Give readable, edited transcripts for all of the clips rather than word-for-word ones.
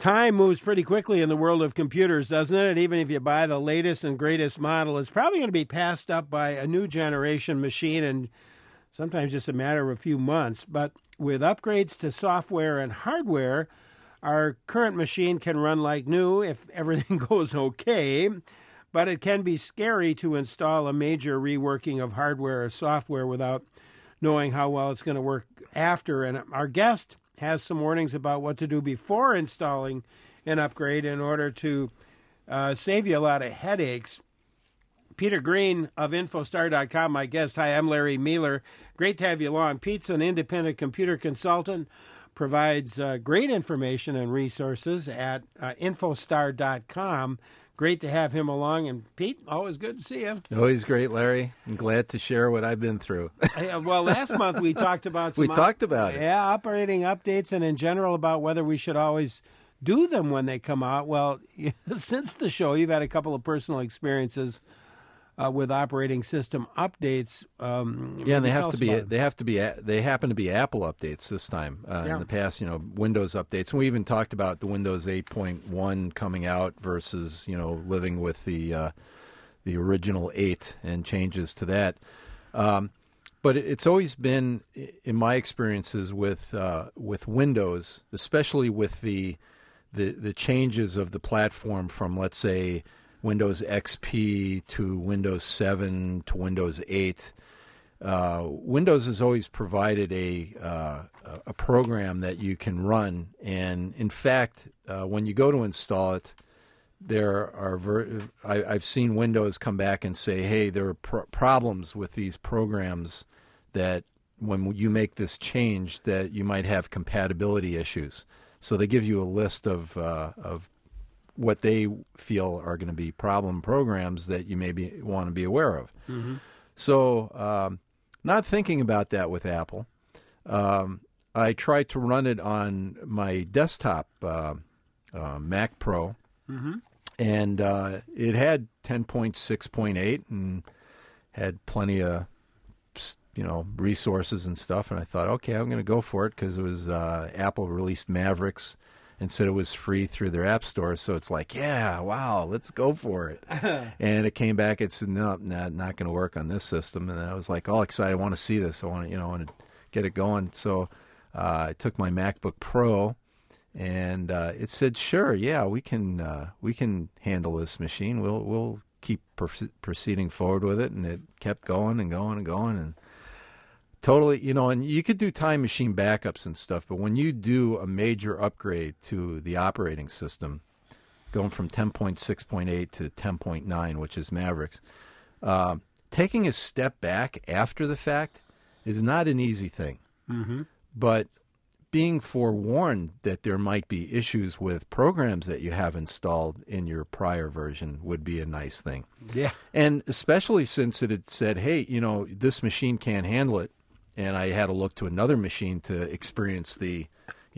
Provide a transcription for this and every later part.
Time moves pretty quickly in the world of computers, doesn't it? Even if you buy the latest and greatest model, it's probably going to be passed up by a new generation machine in sometimes just a matter of a few months. But with upgrades to software and hardware, our current machine can run like new if everything goes okay. But it can be scary to install a major reworking of hardware or software without knowing how well it's going to work after. And our guest has some warnings about what to do before installing an upgrade in order to save you a lot of headaches. Peter Green of Infostar.com, my guest. Hi, I'm Larry Mueller. Great to have you along. Pete's an independent computer consultant, provides great information and resources at Infostar.com. Great to have him along. And Pete, always good to see you. Always great, Larry. I'm glad to share what I've been through. Well, last month we talked about it. Yeah, operating updates and in general about whether we should always do them when they come out. Well, since the show, you've had a couple of personal experiences with operating system updates. Yeah, and they happen to be Apple updates this time. In the past, Windows updates. And we even talked about the Windows 8.1 coming out versus, living with the original 8 and changes to that. But it's always been, in my experiences with Windows, especially with the changes of the platform from, let's say, Windows XP to Windows 7 to Windows 8. Windows has always provided a program that you can run, and in fact, when you go to install it, there are I've seen Windows come back and say, "Hey, there are problems with these programs that when you make this change, that you might have compatibility issues." So they give you a list of what they feel are going to be problem programs that you maybe want to be aware of. Mm-hmm. So not thinking about that with Apple, I tried to run it on my desktop Mac Pro, mm-hmm. and it had 10.6.8 and had plenty of resources and stuff, and I thought, okay, I'm going to go for it because it was Apple released Mavericks and said it was free through their app store. So it's like, yeah, wow, let's go for it. And it came back. It said, no, not going to work on this system. And I was like, all excited. I want to see this. I want to get it going. So I took my MacBook Pro, and it said, sure, yeah, we can handle this machine. We'll keep proceeding forward with it. And it kept going and going and going, and totally, and you could do time machine backups and stuff, but when you do a major upgrade to the operating system, going from 10.6.8 to 10.9, which is Mavericks, taking a step back after the fact is not an easy thing. Mm-hmm. But being forewarned that there might be issues with programs that you have installed in your prior version would be a nice thing. Yeah. And especially since it had said, hey, this machine can't handle it, and I had to look to another machine to experience the,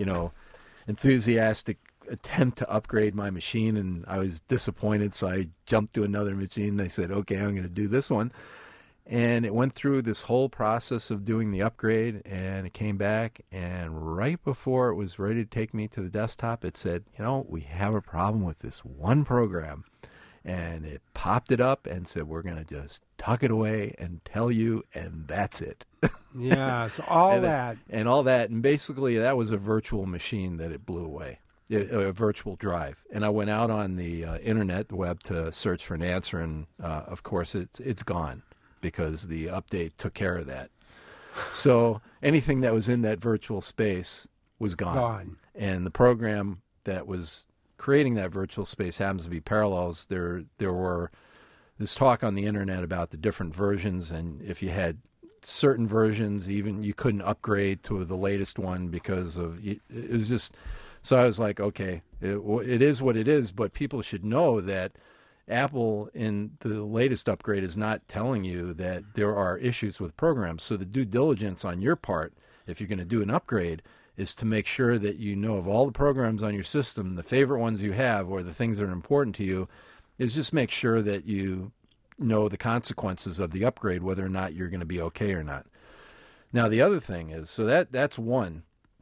enthusiastic attempt to upgrade my machine, and I was disappointed, so I jumped to another machine, and I said, okay, I'm going to do this one. And it went through this whole process of doing the upgrade, and it came back, and right before it was ready to take me to the desktop, it said, we have a problem with this one program. And it popped it up and said, we're going to just tuck it away and tell you, and that's it. Yeah, it's all that. And all that. And basically, that was a virtual machine that it blew away, a virtual drive. And I went out on the internet, the web, to search for an answer, and, of course, it's gone because the update took care of that. So anything that was in that virtual space was gone. And the program that was creating that virtual space happens to be Parallels. There were this talk on the internet about the different versions, and if you had certain versions, even you couldn't upgrade to the latest one because of it was just. So I was like, okay, it is what it is, but people should know that Apple in the latest upgrade is not telling you that there are issues with programs. So the due diligence on your part, if you're going to do an upgrade, is to make sure that you know of all the programs on your system, the favorite ones you have or the things that are important to you, is just make sure that you know the consequences of the upgrade, whether or not you're going to be okay or not. Now, the other thing is, so that's one.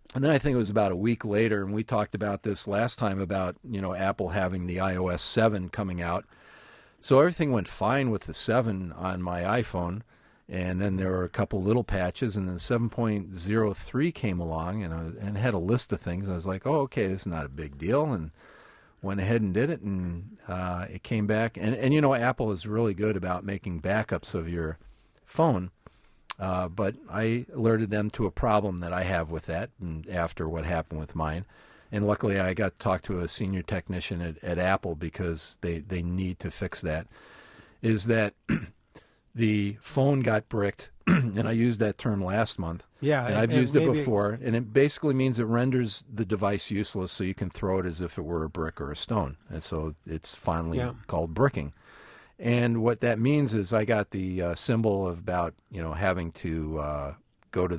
And then I think it was about a week later, and we talked about this last time about, Apple having the iOS 7 coming out. So everything went fine with the 7 on my iPhone, and then there were a couple little patches, and then 7.03 came along, and had a list of things. And I was like, oh, okay, this is not a big deal, and went ahead and did it, and it came back. And Apple is really good about making backups of your phone. But I alerted them to a problem that I have with that, and after what happened with mine. And luckily I got to talk to a senior technician at Apple, because they need to fix that, is that the phone got bricked, and I used that term last month. Yeah. And I've used it before, and it basically means it renders the device useless, so you can throw it as if it were a brick or a stone. And so it's finally called bricking. And what that means is I got the symbol of about having to go to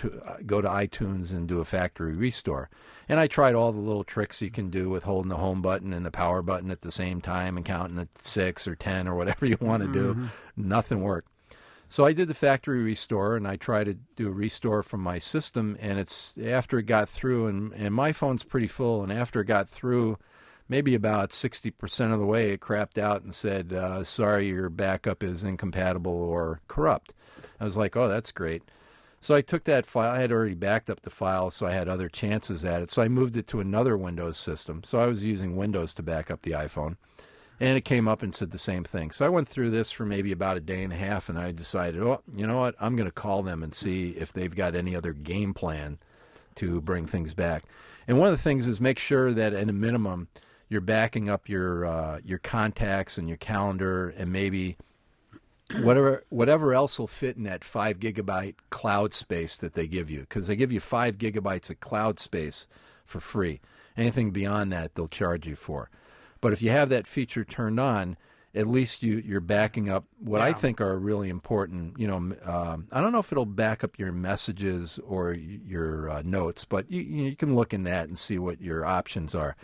iTunes and do a factory restore. And I tried all the little tricks you can do with holding the home button and the power button at the same time and counting at 6 or 10 or whatever you want to do. Nothing worked. So I did the factory restore, and I tried to do a restore from my system. And it's after it got through, and my phone's pretty full. And after it got through, maybe about 60% of the way, it crapped out and said, sorry, your backup is incompatible or corrupt. I was like, oh, that's great. So I took that file. I had already backed up the file, so I had other chances at it. So I moved it to another Windows system. So I was using Windows to back up the iPhone. And it came up and said the same thing. So I went through this for maybe about a day and a half, and I decided, oh, you know what? I'm going to call them and see if they've got any other game plan to bring things back. And one of the things is make sure that at a minimum you're backing up your contacts and your calendar, and maybe whatever else will fit in that 5 gigabyte cloud space that they give you, because they give you 5 gigabytes of cloud space for free. Anything beyond that, they'll charge you for. But if you have that feature turned on, at least you're backing up what I think are really important. I don't know if it'll back up your messages or your notes, but you can look in that and see what your options are.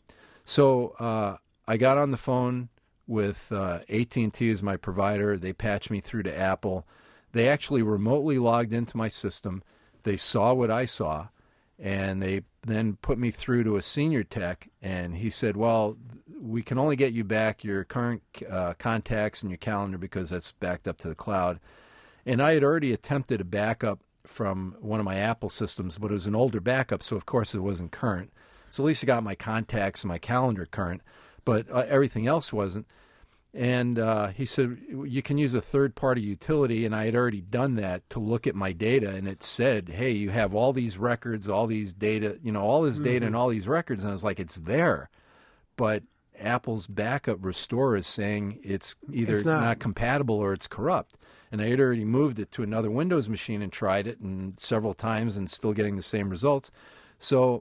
So I got on the phone with AT&T as my provider. They patched me through to Apple. They actually remotely logged into my system. They saw what I saw, and they then put me through to a senior tech, and he said, well, we can only get you back your current contacts and your calendar because that's backed up to the cloud. And I had already attempted a backup from one of my Apple systems, but it was an older backup, so of course it wasn't current. So at least I got my contacts and my calendar current, but everything else wasn't. And he said, you can use a third-party utility, and I had already done that to look at my data, and it said, hey, you have all these records, all these data, all this data and all these records. And I was like, it's there. But Apple's backup restore is saying it's either not compatible or it's corrupt. And I had already moved it to another Windows machine and tried it and several times and still getting the same results. So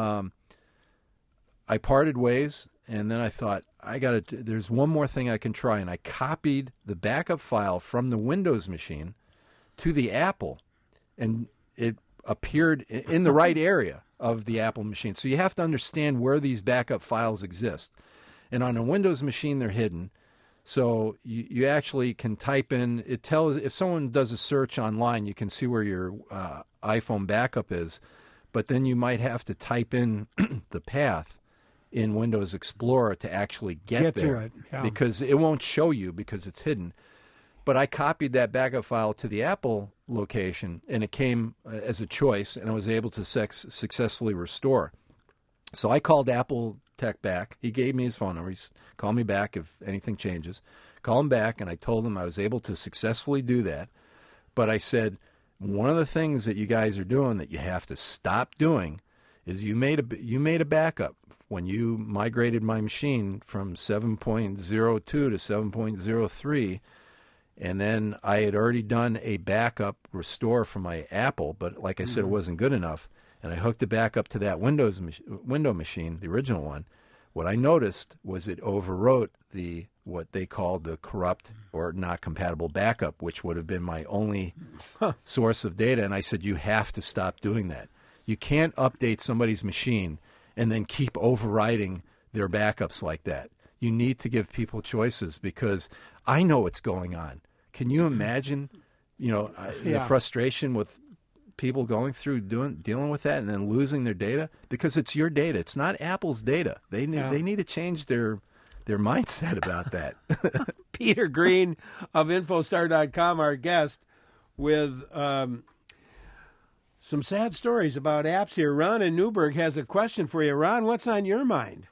I parted ways, and then I thought, there's one more thing I can try. And I copied the backup file from the Windows machine to the Apple, and it appeared in the right area of the Apple machine. So you have to understand where these backup files exist. And on a Windows machine, they're hidden. So you actually can type in, it tells, if someone does a search online, you can see where your iPhone backup is, but then you might have to type in the path in Windows Explorer to actually get there, to it, because it won't show you because it's hidden. But I copied that backup file to the Apple location, and it came as a choice, and I was able to successfully restore. So I called Apple Tech back. He gave me his phone number. He said, call me back if anything changes. Call him back, and I told him I was able to successfully do that. But I said, one of the things that you guys are doing that you have to stop doing is you made a backup when you migrated my machine from 7.02 to 7.03, and then I had already done a backup restore from my Apple, but like I said, it wasn't good enough, and I hooked it back up to that window machine, the original one. What I noticed was it overwrote what they called the corrupt or not compatible backup, which would have been my only source of data, and I said, you have to stop doing that. You can't update somebody's machine and then keep overriding their backups like that. You need to give people choices, because I know what's going on. Can you imagine, the frustration with people going through dealing with that and then losing their data? Because it's your data. It's not Apple's data. They need to change their mindset about that. Peter Green of Infostar.com, our guest, with some sad stories about apps here. Ron in Newburgh has a question for you. Ron, what's on your mind?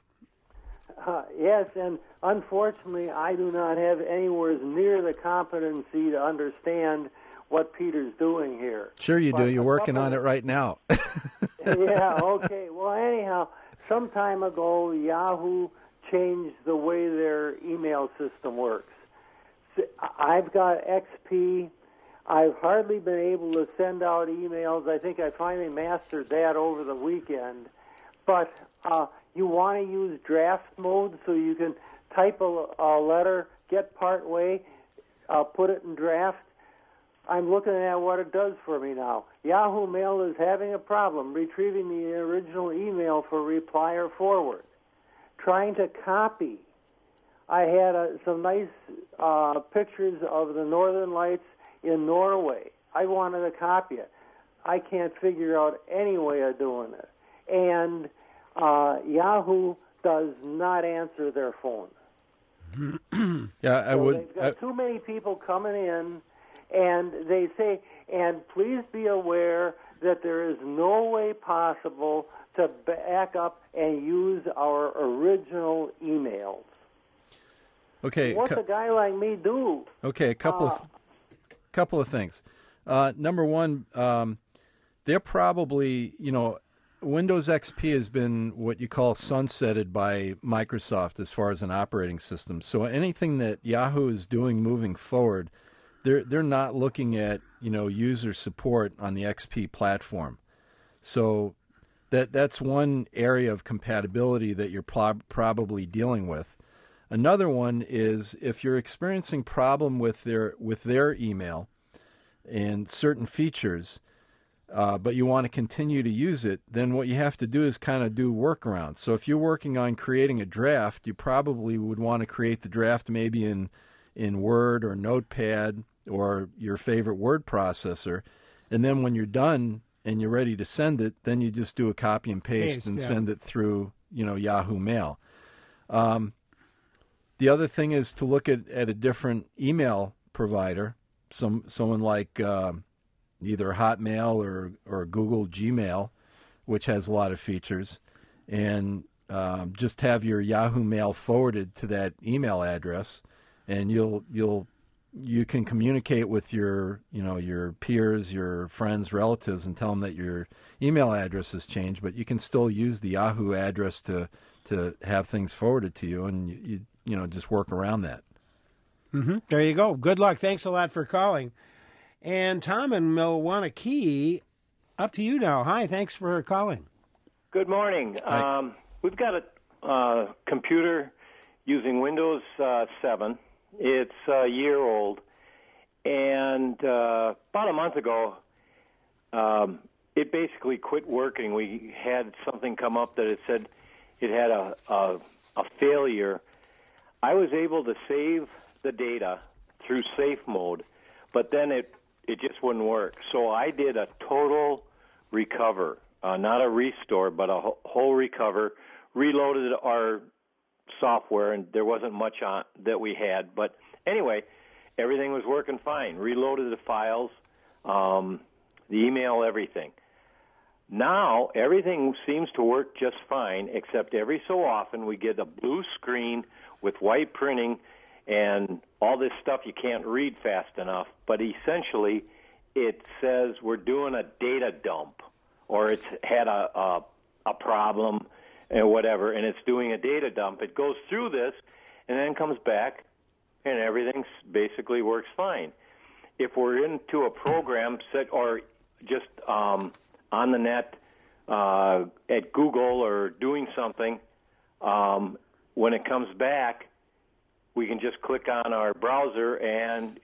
Yes, and unfortunately, I do not have anywhere near the competency to understand what Peter's doing here. Sure you do. You're working on it right now. Yeah, okay. Well, anyhow, some time ago, Yahoo changed the way their email system works. I've got XP. I've hardly been able to send out emails. I think I finally mastered that over the weekend. But you want to use draft mode so you can type a letter, get part way, put it in draft. I'm looking at what it does for me now. Yahoo Mail is having a problem retrieving the original email for reply or forward. Trying to copy. I had some nice pictures of the Northern Lights in Norway. I wanted to copy it. I can't figure out any way of doing it. And Yahoo does not answer their phone. Yeah, I would. They've got too many people coming in, and they say, and please be aware that there is no way possible to back up and use our original emails. Okay. What's a guy like me do? Okay, a couple of things. Number one, they're probably, Windows XP has been what you call sunsetted by Microsoft as far as an operating system. So anything that Yahoo is doing moving forward, they're not looking at, user support on the XP platform. So that's one area of compatibility that you're probably dealing with. Another one is if you're experiencing problem with their email and certain features, but you want to continue to use it, then what you have to do is kind of do workarounds. So if you're working on creating a draft, you probably would want to create the draft maybe in Word or Notepad or your favorite word processor. And then when you're done and you're ready to send it, then you just do a copy and paste and send it through, Yahoo Mail. The other thing is to look at a different email provider, someone like either Hotmail or Google Gmail, which has a lot of features, and just have your Yahoo Mail forwarded to that email address, and you can communicate with your peers, your friends, relatives, and tell them that your email address has changed, but you can still use the Yahoo address to have things forwarded to you, and you just work around that. Mm-hmm. There you go. Good luck. Thanks a lot for calling. And Tom in Milwaukee, up to you now. Hi, thanks for calling. Good morning. We've got a computer using Windows 7. It's a year old. And about a month ago, it basically quit working. We had something come up that it said it had a failure. I was able to save the data through safe mode, but then it just wouldn't work. So I did a total recover, not a restore, but a whole recover, reloaded our software, and there wasn't much on that we had. But anyway, everything was working fine. Reloaded the files, the email, everything. Now, everything seems to work just fine, except every so often we get a blue screen with white printing and all this stuff you can't read fast enough. But essentially, it says we're doing a data dump, or it's had a problem and whatever, and it's doing a data dump. It goes through this and then comes back, and everything basically works fine. If we're into a program set or just on the net at Google or doing something, when it comes back, we can just click on our browser and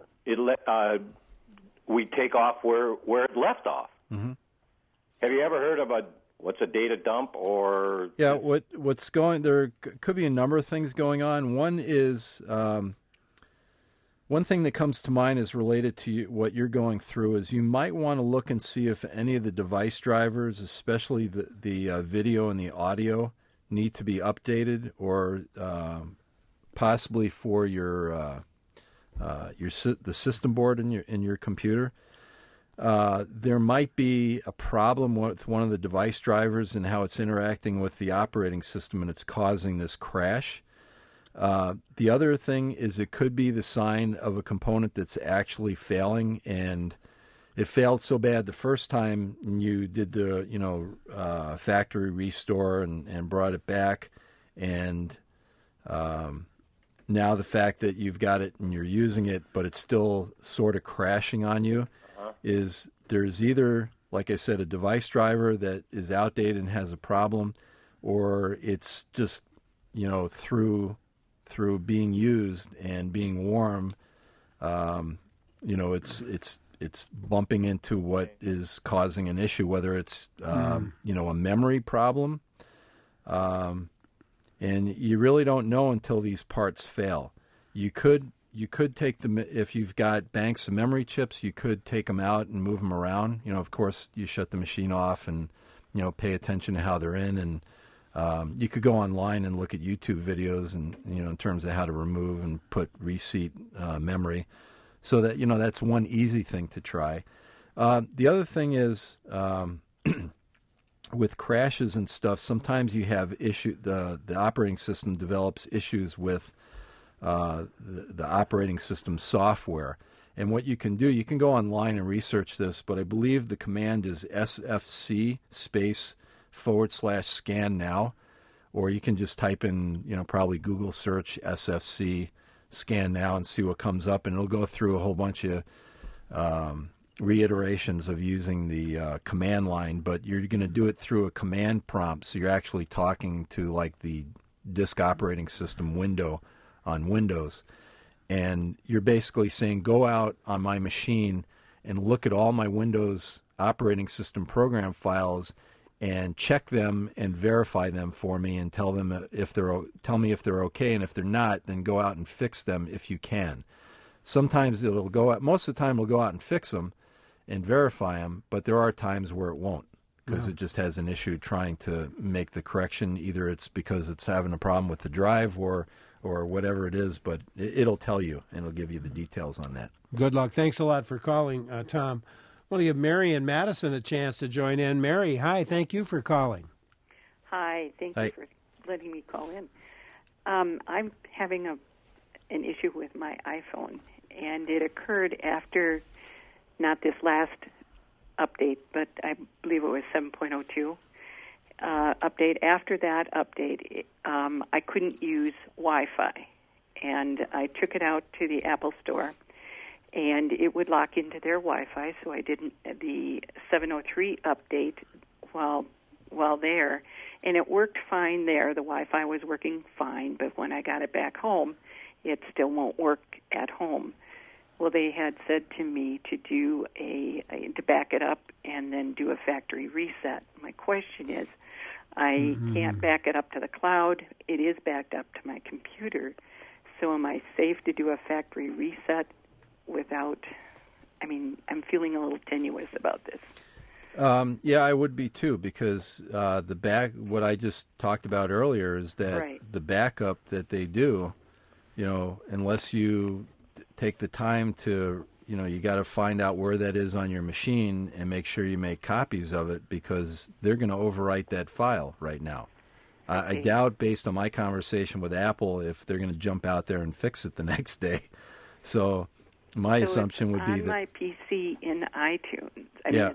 we take off where it left off. Mm-hmm. Have you ever heard of what's a data dump or? Yeah, what's going? There could be a number of things going on. One is One thing that comes to mind is related to what you're going through is you might want to look and see if any of the device drivers, especially the video and the audio, need to be updated, or possibly for the system board in your computer. There might be a problem with one of the device drivers and how it's interacting with the operating system, and it's causing this crash. The other thing is it could be the sign of a component that's actually failing, and it failed so bad the first time you did the factory restore and brought it back, and now the fact that you've got it and you're using it, but it's still sort of crashing on you, is there's either, like I said, a device driver that is outdated and has a problem, or it's just through being used and being warm, it's bumping into what is causing an issue, whether it's a memory problem, and you really don't know until these parts fail. You could take them if you've got banks of memory chips. You could take them out and move them around. Of course, you shut the machine off and pay attention to how they're in, and you could go online and look at YouTube videos and in terms of how to remove and put reseat memory, so that that's one easy thing to try. The other thing is with crashes and stuff, sometimes you have the operating system develops issues with the operating system software. And what you can do, you can go online and research this, but I believe the command is SFC /scan now, or you can just type in, probably Google search SFC scan now and see what comes up, and it'll go through a whole bunch of reiterations of using the command line, but you're going to do it through a command prompt, so you're actually talking to like the disk operating system window on Windows, and you're basically saying, go out on my machine and look at all my Windows operating system program files and check them and verify them for me, and tell me if they're okay, and if they're not, then go out and fix them if you can. Sometimes most of the time it'll go out and fix them and verify them, but there are times where it won't, because it just has an issue trying to make the correction. Either it's because it's having a problem with the drive or whatever it is, but it'll tell you, and it'll give you the details on that. Good luck. Thanks a lot for calling, Tom. I want to give Mary and Madison a chance to join in. Mary, hi. Thank you for calling. Hi. Thank you for letting me call in. I'm having an issue with my iPhone, and it occurred after, not this last update, but I believe it was 7.02 update. After that update, I couldn't use Wi-Fi, and I took it out to the Apple Store, and it would lock into their Wi-Fi, so I didn't the 703 update while there, and it worked fine there. The Wi-Fi was working fine, but when I got it back home, it still won't work at home. Well, they had said to me to do to back it up and then do a factory reset. My question is, I can't back it up to the cloud. It is backed up to my computer. So am I safe to do a factory reset without, I'm feeling a little tenuous about this. Yeah, I would be too, because what I just talked about earlier is that the backup that they do, unless you take the time to, you got to find out where that is on your machine and make sure you make copies of it, because they're going to overwrite that file right now. Okay. I doubt, based on my conversation with Apple, if they're going to jump out there and fix it the next day. So my assumption would be that my PC in iTunes.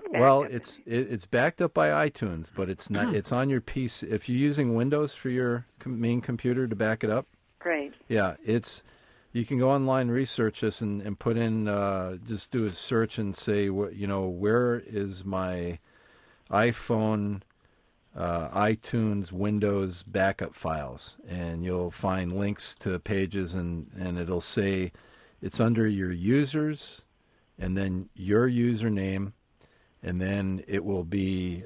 It's backed up by iTunes, but it's not. It's on your PC. If you're using Windows for your main computer to back it up, right? Yeah, you can go online and research this and put in, just do a search and say, where is my iPhone, iTunes, Windows backup files? And you'll find links to pages, and it'll say it's under your users, and then your username, and then it will be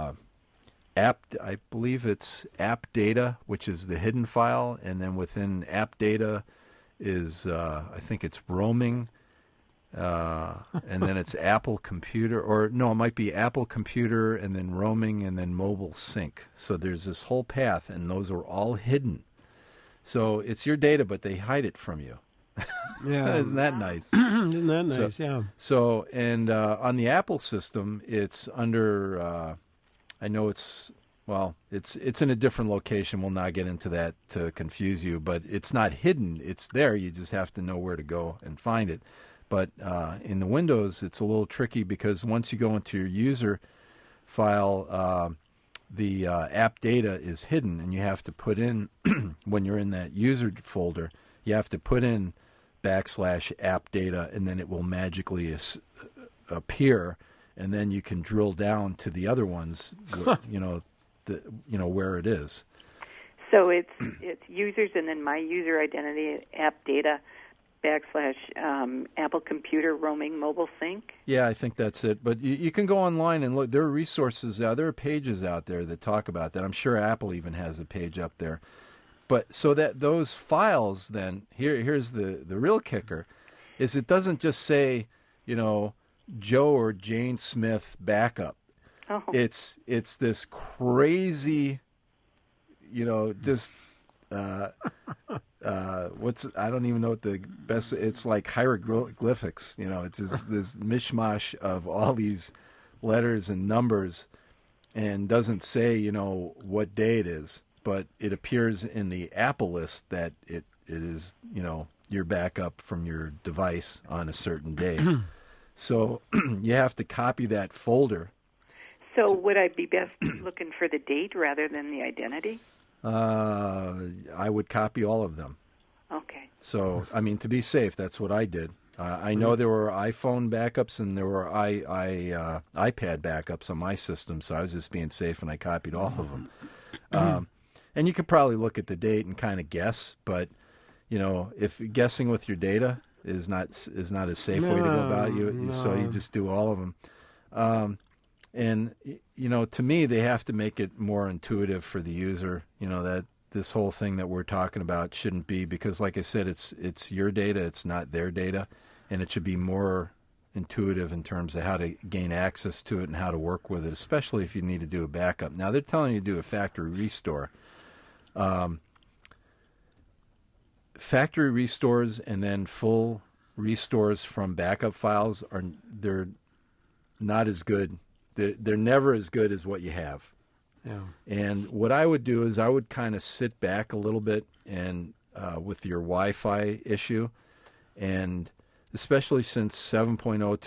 I believe it's app data, which is the hidden file, and then within app data, is I think it's roaming, and then it's Apple Computer, or no, it might be Apple Computer, and then roaming, and then mobile sync. So there's this whole path, and those are all hidden. So it's your data, but they hide it from you. Yeah, isn't that nice? Isn't that nice? Yeah. So, and on the Apple system, it's under. I know it's in a different location. We'll not get into that to confuse you, but it's not hidden. It's there. You just have to know where to go and find it. But in the Windows, it's a little tricky because once you go into your user file, the app data is hidden, and you have to put in when you're in that user folder. You have to put in /app data, and then it will magically appear, and then you can drill down to the other ones, where it is. So it's users and then my user identity, app data, /Apple Computer roaming mobile sync. Yeah, I think that's it. But you can go online and look. There are resources out there, are pages out there that talk about that. I'm sure Apple even has a page up there. But so that those files, then here's the real kicker, is it doesn't just say, Joe or Jane Smith backup. Oh. It's this crazy, just I don't even know what the best. It's like hieroglyphics. It's this mishmash of all these letters and numbers, and doesn't say what day it is. But it appears in the Apple list that it is, your backup from your device on a certain day. So you have to copy that folder. So would I be best looking for the date rather than the identity? I would copy all of them. Okay. So, to be safe, that's what I did. I know there were iPhone backups and there were iPad backups on my system, so I was just being safe and I copied all of them. And you could probably look at the date and kind of guess, but if guessing with your data is not a safe way to go about it, so you just do all of them. And to me, they have to make it more intuitive for the user. That this whole thing that we're talking about shouldn't be, because, like I said, it's your data, it's not their data, and it should be more intuitive in terms of how to gain access to it and how to work with it, especially if you need to do a backup. Now they're telling you to do a factory restore. Factory restores and then full restores from backup files they're not as good. They're never as good as what you have. Yeah. And what I would do is I would kind of sit back a little bit and with your Wi-Fi issue, and especially since 7.02,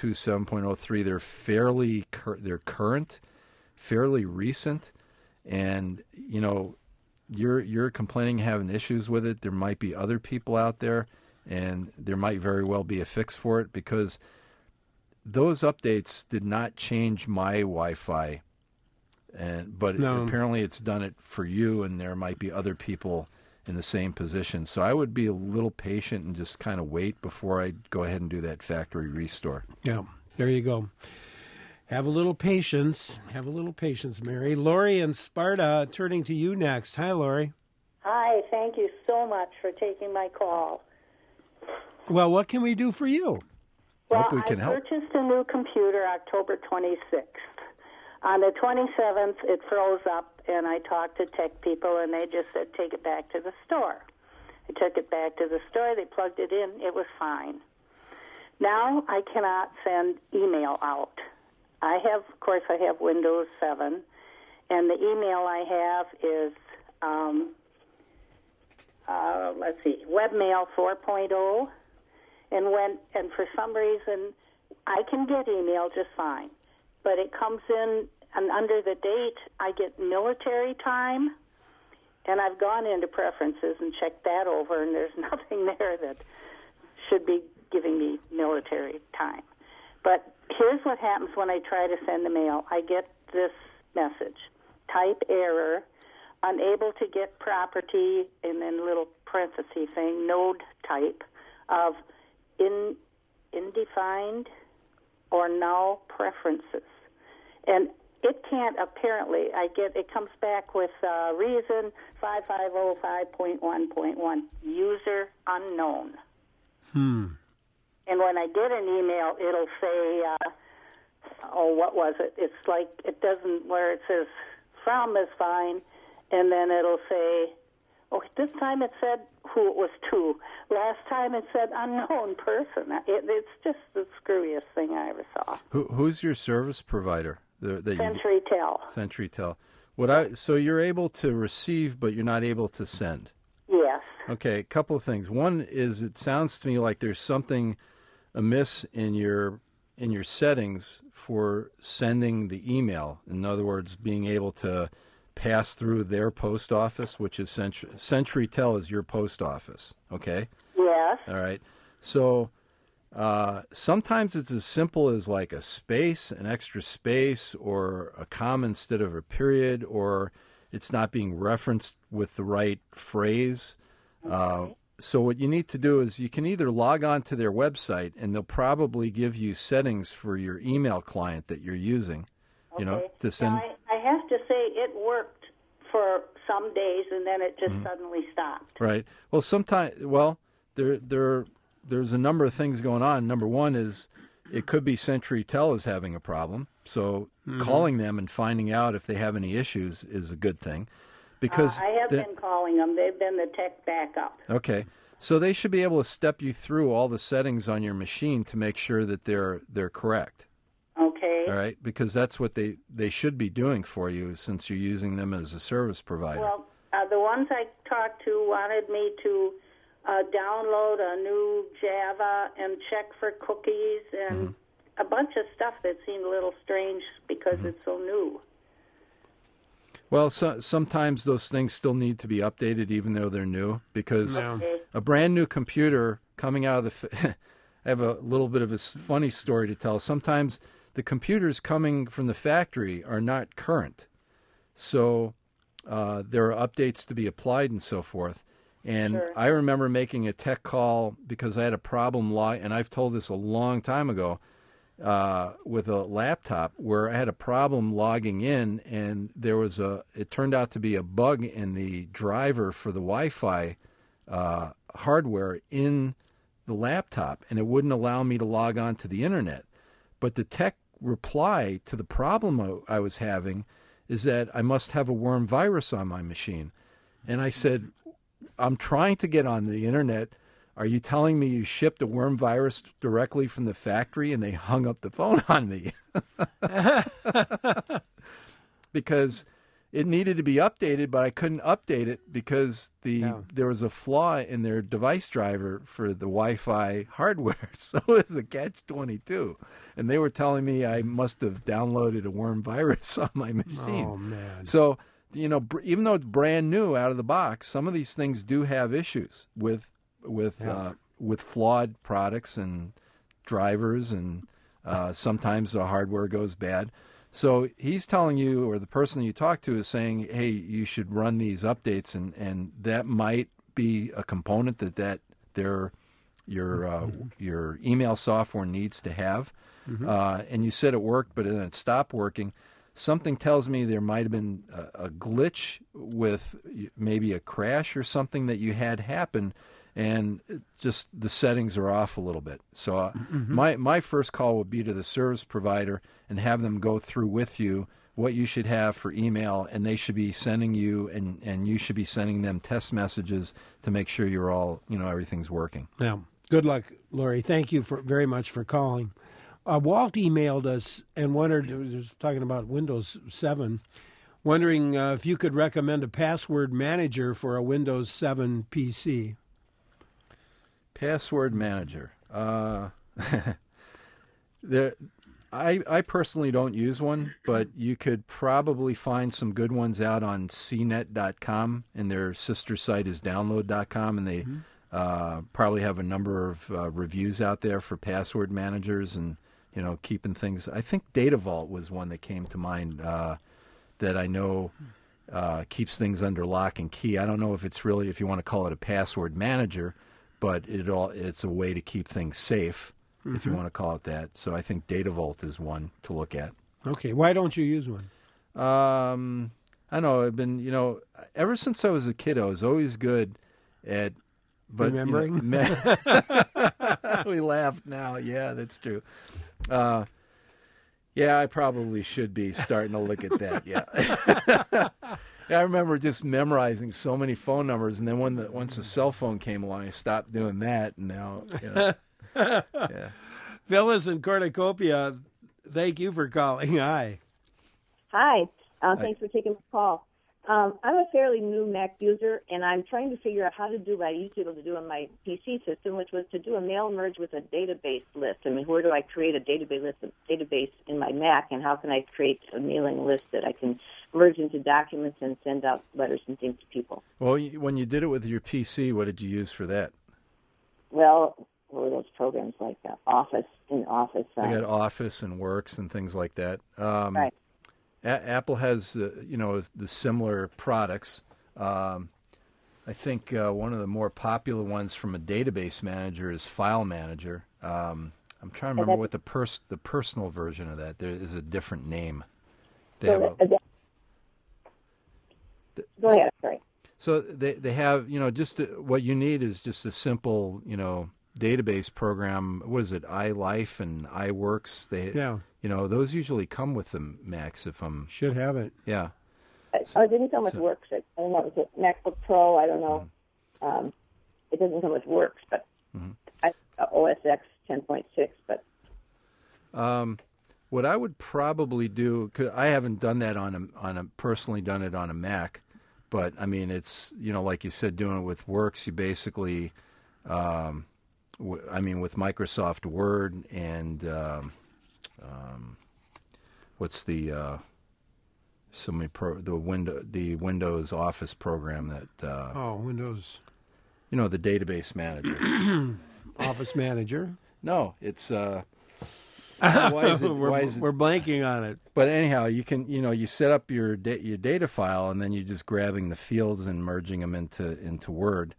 7.03, they're current, fairly recent, and you're complaining, having issues with it. There might be other people out there, and there might very well be a fix for it, because those updates did not change my Wi-Fi, but apparently it's done it for you, and there might be other people in the same position. So I would be a little patient and just kind of wait before I go ahead and do that factory restore. Yeah, there you go. Have a little patience, Mary. Lori in Sparta, turning to you next. Hi, Lori. Hi, thank you so much for taking my call. Well, what can we do for you? Well, Hope we can help. I purchased a new computer October 26th. On the 27th, it froze up, and I talked to tech people, and they just said, take it back to the store. I took it back to the store. They plugged it in. It was fine. Now I cannot send email out. Of course, I have Windows 7, and the email I have is, Webmail 4.0, and for some reason, I can get email just fine, but it comes in, and under the date, I get military time, and I've gone into preferences and checked that over, and there's nothing there that should be giving me military time. But here's what happens when I try to send the mail. I get this message: type error, unable to get property, and then a little parenthesis thing, node type of undefined or null preferences. And it can't apparently. It comes back with reason 5505.1.1, user unknown. And when I get an email, it'll say, what was it? It's like it doesn't, where it says from is fine, and then it'll say, this time it said who it was to. Last time it said unknown person. It's just the screwiest thing I ever saw. Who's your service provider? CenturyTel. CenturyTel. So you're able to receive, but you're not able to send. Yes. Okay, a couple of things. One is, it sounds to me like there's something amiss in your settings for sending the email. In other words, being able to pass through their post office, which is CenturyTel is your post office. Okay. Yes. All right. So sometimes it's as simple as like a space, an extra space, or a comma instead of a period, or it's not being referenced with the right phrase. Okay. So what you need to do is you can either log on to their website, and they'll probably give you settings for your email client that you're using. Okay. To send. Now, I have to say it worked for some days, and then it just suddenly stopped. Right. Well, there's a number of things going on. Number one is it could be CenturyTel is having a problem. So calling them and finding out if they have any issues is a good thing. Because I have been calling them. They've been the tech backup. Okay. So they should be able to step you through all the settings on your machine to make sure that they're correct. Okay. All right, because that's what they should be doing for you since you're using them as a service provider. Well, the ones I talked to wanted me to download a new Java and check for cookies and a bunch of stuff that seemed a little strange because it's so new. Well, sometimes those things still need to be updated even though they're new, because a brand new computer coming out of the I have a little bit of a funny story to tell. Sometimes the computers coming from the factory are not current. So there are updates to be applied and so forth. And I remember making a tech call because I had a problem, and I've told this a long time ago, with a laptop where I had a problem logging in, and it turned out to be a bug in the driver for the Wi-Fi hardware in the laptop, and it wouldn't allow me to log on to the internet. But the tech reply to the problem I was having is that I must have a worm virus on my machine. And I said, I'm trying to get on the internet. Are you telling me you shipped a worm virus directly from the factory? And they hung up the phone on me. Because it needed to be updated, but I couldn't update it because there was a flaw in their device driver for the Wi-Fi hardware. So it was a catch-22. And they were telling me I must have downloaded a worm virus on my machine. Oh, man. So, even though it's brand new out of the box, some of these things do have issues with flawed products and drivers, and sometimes the hardware goes bad. So he's telling you, or the person you talk to is saying, hey, you should run these updates, and that might be a component that your email software needs to have. And you said it worked, but then it stopped working. Something tells me there might have been a glitch with maybe a crash or something that you had happen, and just the settings are off a little bit. So my first call would be to the service provider and have them go through with you what you should have for email, and they should be sending you, and you should be sending them test messages to make sure you're all, everything's working. Yeah. Good luck, Lori. Thank you very much for calling. Walt emailed us and wondered, was talking about Windows 7, wondering if you could recommend a password manager for a Windows 7 PC. Password manager. I personally don't use one, but you could probably find some good ones out on cnet.com, and their sister site is download.com, and they probably have a number of reviews out there for password managers and keeping things. I think DataVault was one that came to mind that I know keeps things under lock and key. I don't know if it's really, if you want to call it a password manager, but it's a way to keep things safe, if you want to call it that. So I think DataVault is one to look at. Okay. Why don't you use one? I know. I've been, ever since I was a kid, I was always good at remembering. We laugh now. Yeah, that's true. Yeah, I probably should be starting to look at that. Yeah. Yeah, I remember just memorizing so many phone numbers, and then once the cell phone came along, I stopped doing that, and now, yeah. Phyllis in Cornucopia, thank you for calling. Hi. Hi. Thanks for taking the call. I'm a fairly new Mac user, and I'm trying to figure out how to do what I used to be able to do on my PC system, which was to do a mail merge with a database list. I mean, where do I create a database in my Mac, and how can I create a mailing list that I can merge into documents and send out letters and things to people? Well, when you did it with your PC, what did you use for that? Well, what were those programs like Office? I got Office and Works and things like that. Right. Apple has, the similar products. I think one of the more popular ones from a database manager is File Manager. I'm trying to remember what the personal version of that. There is a different name. Go ahead. Sorry. So they have, just what you need is just a simple, database program. What is it? iLife and iWorks. Those usually come with the Macs. Should have it. Yeah. It didn't come with Works. I don't know. It was a MacBook Pro. I don't know. It doesn't come with Works, but OS X 10.6. But what I would probably do, cause I haven't done that personally done it on a Mac, but I mean it's like you said, doing it with Works, you basically. With Microsoft Word and what's the Windows Office program that Windows. The database manager. Office Manager. No, it's why is it? We're blanking on it. But anyhow, you can you set up your data file, and then you're just grabbing the fields and merging them into Word.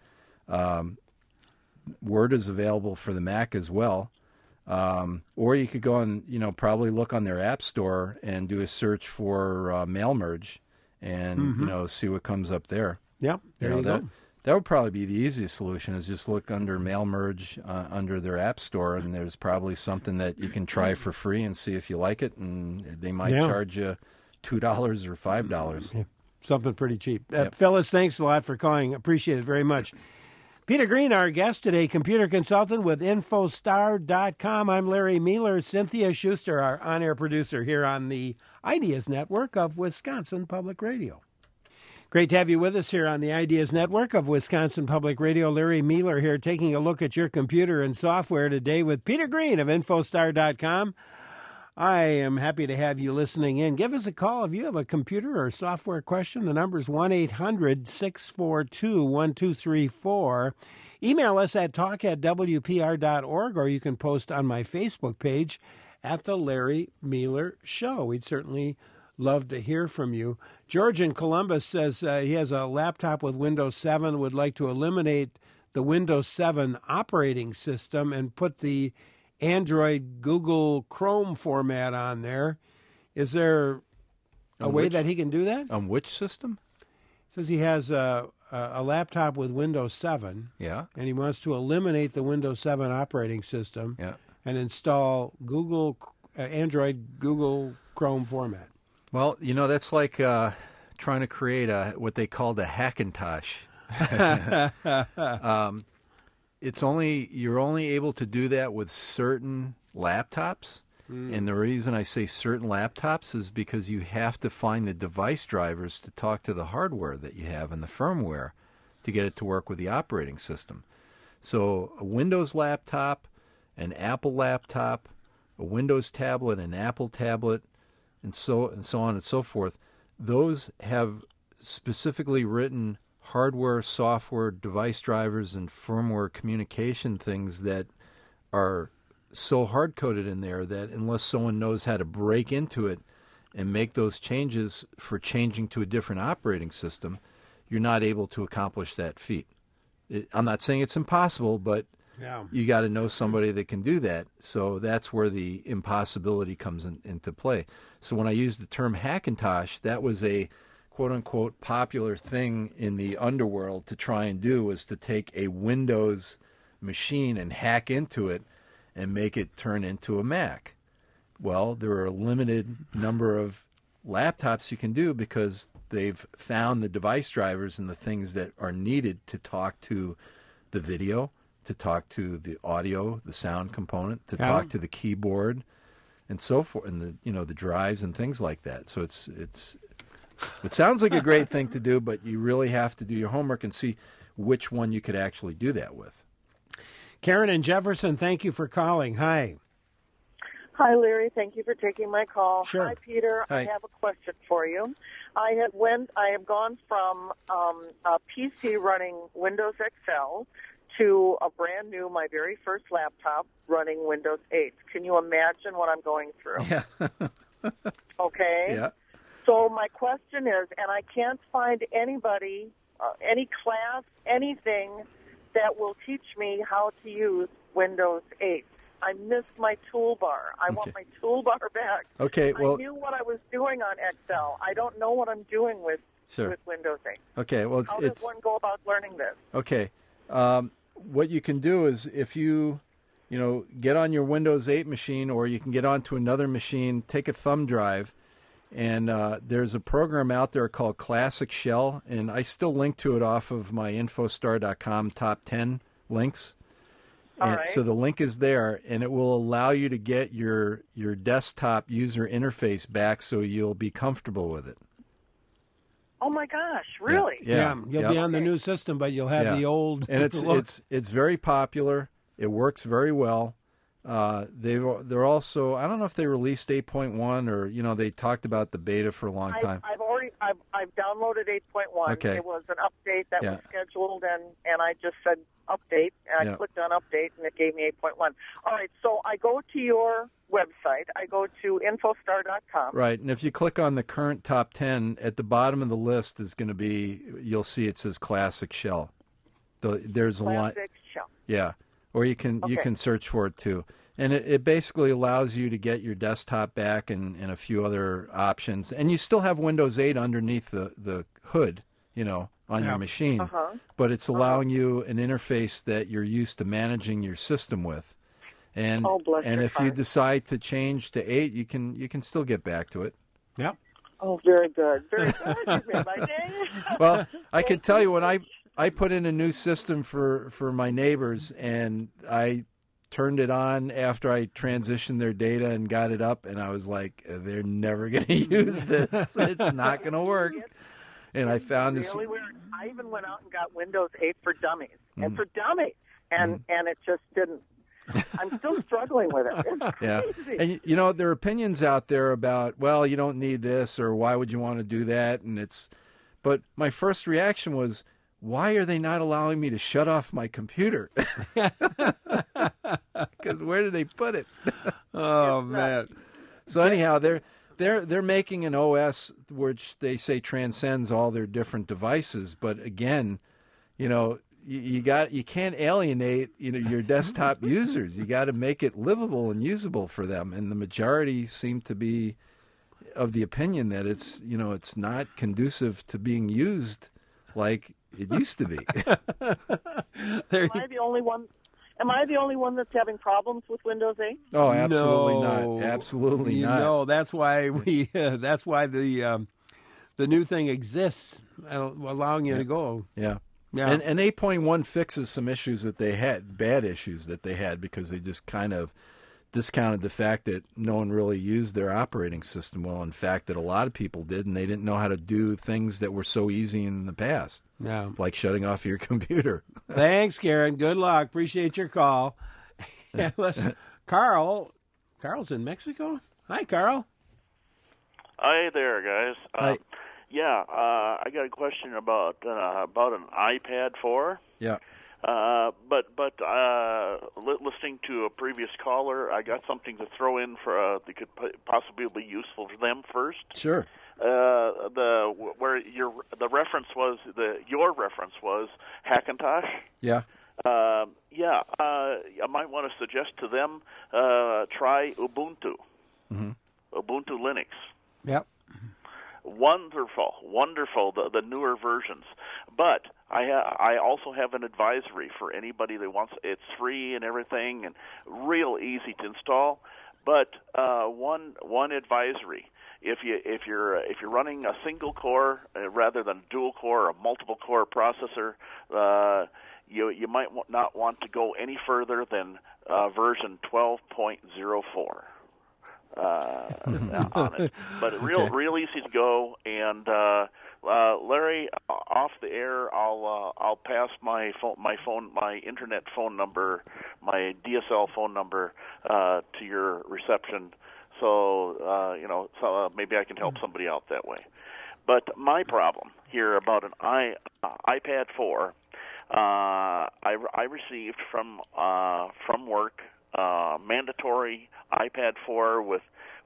Word is available for the Mac as well. Or you could go and, probably look on their App Store and do a search for Mail Merge and, see what comes up there. Yep, there you go. That would probably be the easiest solution is just look under Mail Merge under their App Store, and there's probably something that you can try for free and see if you like it, and they might charge you $2 or $5. Yeah, something pretty cheap. Phyllis, thanks a lot for calling. Appreciate it very much. Peter Green, our guest today, computer consultant with Infostar.com. I'm Larry Mueller. Cynthia Schuster, our on-air producer here on the Ideas Network of Wisconsin Public Radio. Great to have you with us here on the Ideas Network of Wisconsin Public Radio. Larry Mueller here, taking a look at your computer and software today with Peter Green of Infostar.com. I am happy to have you listening in. Give us a call if you have a computer or software question. The number is 1-800-642-1234. Email us at talk@wpr.org, or you can post on my Facebook page at The Larry Mueller Show. We'd certainly love to hear from you. George in Columbus says he has a laptop with Windows 7, would like to eliminate the Windows 7 operating system and put the Android Google Chrome format on there. Is there a way that he can do that? On which system? Says he has a laptop with Windows 7. Yeah. And he wants to eliminate the Windows 7 operating system and install Android Google Chrome format. Well, that's like trying to create what they called a Hackintosh. You're only able to do that with certain laptops, and the reason I say certain laptops is because you have to find the device drivers to talk to the hardware that you have and the firmware to get it to work with the operating system. So a Windows laptop, an Apple laptop, a Windows tablet, an Apple tablet, and so on and so forth, those have specifically written hardware, software, device drivers, and firmware communication things that are so hard-coded in there that unless someone knows how to break into it and make those changes for changing to a different operating system, you're not able to accomplish that feat. I'm not saying it's impossible, but you got to know somebody that can do that. So that's where the impossibility comes into play. So when I used the term Hackintosh, that was a quote-unquote popular thing in the underworld to try and do, was to take a Windows machine and hack into it and make it turn into a Mac. Well, there are a limited number of laptops you can do because they've found the device drivers and the things that are needed to talk to the video, to talk to the audio, the sound component, to talk to the keyboard, and so forth, and the drives and things like that. So it sounds like a great thing to do, but you really have to do your homework and see which one you could actually do that with. Karen and Jefferson, thank you for calling. Hi. Hi, Larry. Thank you for taking my call. Sure. Hi, Peter. Hi. I have a question for you. I have gone from a PC running Windows XL to a brand new, my very first laptop running Windows 8. Can you imagine what I'm going through? Yeah. Okay? Yeah. So my question is, and I can't find anybody, any class, anything that will teach me how to use Windows 8. I miss my toolbar. I want my toolbar back. Okay, well, I knew what I was doing on Excel. I don't know what I'm doing with Windows 8. Okay, well, how does one go about learning this? Okay, what you can do is if you get on your Windows 8 machine, or you can get onto another machine, take a thumb drive, and there's a program out there called Classic Shell, and I still link to it off of my Infostar.com top 10 links. And so the link is there, and it will allow you to get your desktop user interface back, so you'll be comfortable with it. Oh my gosh! Really? Yeah. You'll be on the new system, but you'll have the old. And it's very popular. It works very well. They're also, I don't know if they released 8.1 or they talked about the beta for a long time. I've downloaded 8.1. Okay. It was an update that was scheduled, and I just said update, and I clicked on update, and it gave me 8.1. All right, so I go to your website. I go to Infostar.com. Right, and if you click on the current top 10, at the bottom of the list is going to be, you'll see it says Classic Shell. There's a line. Classic Shell. Yeah, or you can search for it too. And it basically allows you to get your desktop back and a few other options. And you still have Windows 8 underneath the hood, on your machine. But it's allowing you an interface that you're used to managing your system with. And if you decide to change to 8, you can still get back to it. Yep. Oh, very good. Very good. You made my day. Well, I can tell you when I put in a new system for my neighbors, and I turned it on after I transitioned their data and got it up, and I was like, they're never going to use this. It's not going to work. And I found this. Really weird. I even went out and got Windows 8 for Dummies, and it just didn't. I'm still struggling with it. It's crazy. And there are opinions out there about, well, you don't need this, or why would you want to do that? But my first reaction was, why are they not allowing me to shut off my computer? Because where do they put it? Oh man! So anyhow, they're making an OS which they say transcends all their different devices. But again, you can't alienate your desktop users. You got to make it livable and usable for them. And the majority seem to be of the opinion that it's not conducive to being used like it used to be. Am I the only one? Am I the only one that's having problems with Windows 8? Oh, absolutely not. Absolutely not. No, that's why that's why the new thing exists, allowing you to go. Yeah. And 8.1 fixes some issues that they had, bad issues that they had, because they just kind of discounted the fact that no one really used their operating system well. In fact, that a lot of people did, and they didn't know how to do things that were so easy in the past. Yeah. Like shutting off your computer. Thanks, Karen. Good luck. Appreciate your call. Carl's in Mexico. Hi, Carl. Hi there, guys. Hi. I got a question about an iPad 4. Yeah. But listening to a previous caller, I got something to throw in for that could possibly be useful for them first. Sure. Your reference was Hackintosh. Yeah. I might want to suggest to them try Ubuntu, Ubuntu Linux. Yep. Wonderful, the newer versions. But I also have an advisory for anybody that wants. It's free and everything, and real easy to install. But one advisory: if you're running a single core rather than dual core or a multiple core processor, you might not want to go any further than version 12.04. On it, but real easy to go. And Larry, off the air, I'll pass my internet phone number, my DSL phone number to your reception. So maybe I can help somebody out that way. But my problem here about an iPad 4, I received from work mandatory iPad 4 with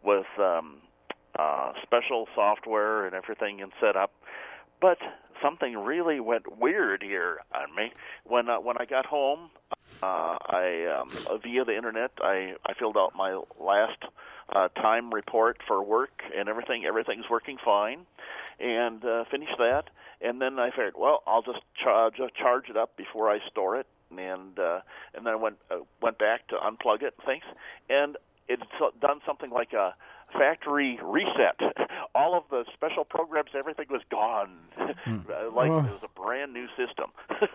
special software and everything and set up, but something really went weird here on me. When I got home, I via the internet, I filled out my last time report for work and everything. Everything's working fine, and finished that. And then I figured, well, I'll just charge it up before I store it. And then I went back to unplug it and things, and it's done something like a factory reset. All of the special programs, everything was gone, like it was a brand new system.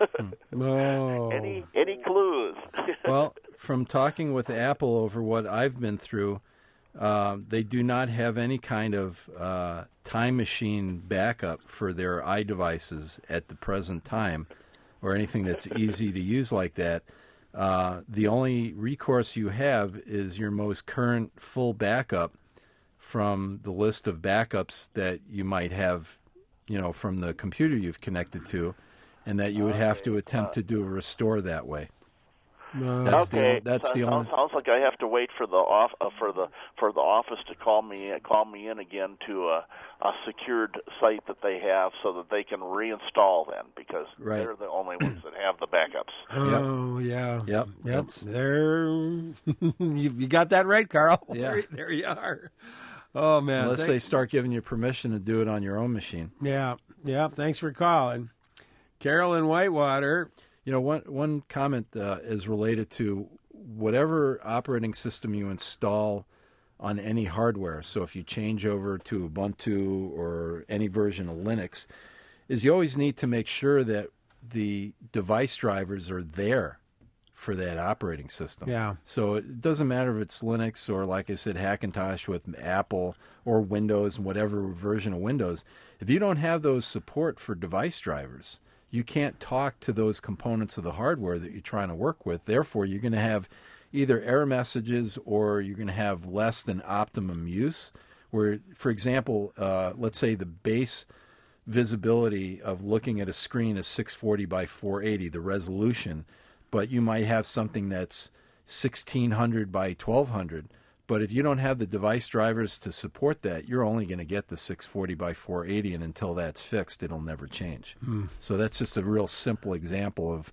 Any clues? Well, from talking with Apple over what I've been through, they do not have any kind of time machine backup for their iDevices at the present time, or anything that's easy to use like that. The only recourse you have is your most current full backup from the list of backups that you might have, from the computer you've connected to, and that you would have to attempt to do a restore that way. That's the only. Sounds like I have to wait for the office to call me in again to a secured site that they have, so that they can reinstall then, because they're the only ones that have the backups. Oh yeah. Yep. There, you got that right, Carl. Yeah. There you are. Oh man. Unless they start giving you permission to do it on your own machine. Yeah. Thanks for calling, Carol in Whitewater. One comment is related to whatever operating system you install on any hardware. So if you change over to Ubuntu or any version of Linux, is you always need to make sure that the device drivers are there for that operating system. Yeah. So it doesn't matter if it's Linux or, like I said, Hackintosh with Apple or Windows and whatever version of Windows. If you don't have those support for device drivers, you can't talk to those components of the hardware that you're trying to work with. Therefore, you're going to have either error messages or you're going to have less than optimum use. Where, for example, let's say the base visibility of looking at a screen is 640 by 480, the resolution, but you might have something that's 1600 by 1200. But if you don't have the device drivers to support that, you're only going to get the 640 by 480, and until that's fixed, it'll never change. So that's just a real simple example of,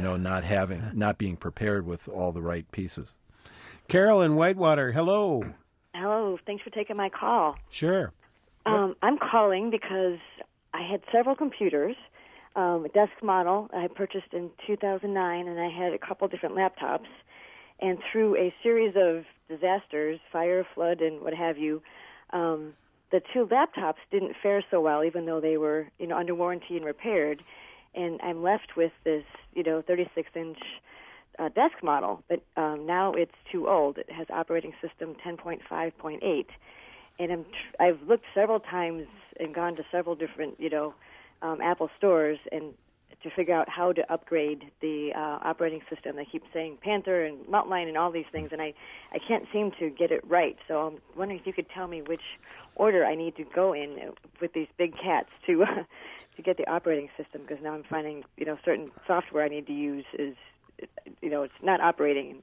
not being prepared with all the right pieces. Carol in Whitewater, hello. Hello, thanks for taking my call. Sure. I'm calling because I had several computers, a desk model I purchased in 2009, and I had a couple different laptops. And through a series of disasters, fire, flood, and what have you, the two laptops didn't fare so well, even though they were, under warranty and repaired. And I'm left with this, 36-inch desk model, but now it's too old. It has operating system 10.5.8. And I've looked several times and gone to several different, Apple stores and to figure out how to upgrade the operating system. They keep saying Panther and Mountain Lion and all these things, and I can't seem to get it right. So I'm wondering if you could tell me which order I need to go in with these big cats to get the operating system, because now I'm finding, certain software I need to use is, it's not operating.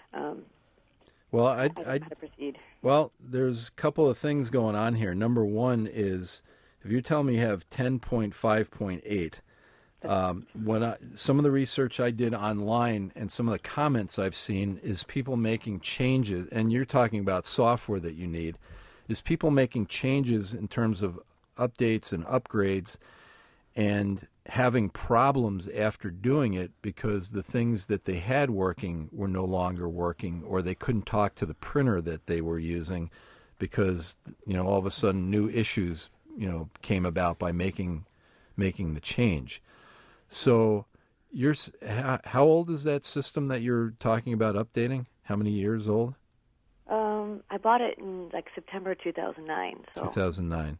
Well, I don't know how to proceed. Well, there's a couple of things going on here. Number one is, if you tell me you have 10.5.8, Some of the research I did online and some of the comments I've seen is people making changes, and you're talking about software that you need, is people making changes in terms of updates and upgrades and having problems after doing it because the things that they had working were no longer working, or they couldn't talk to the printer that they were using because, all of a sudden new issues, came about by making the change. So how old is that system that you're talking about updating? How many years old? I bought it in September 2009. So. 2009.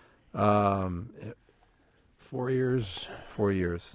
4 years. 4 years.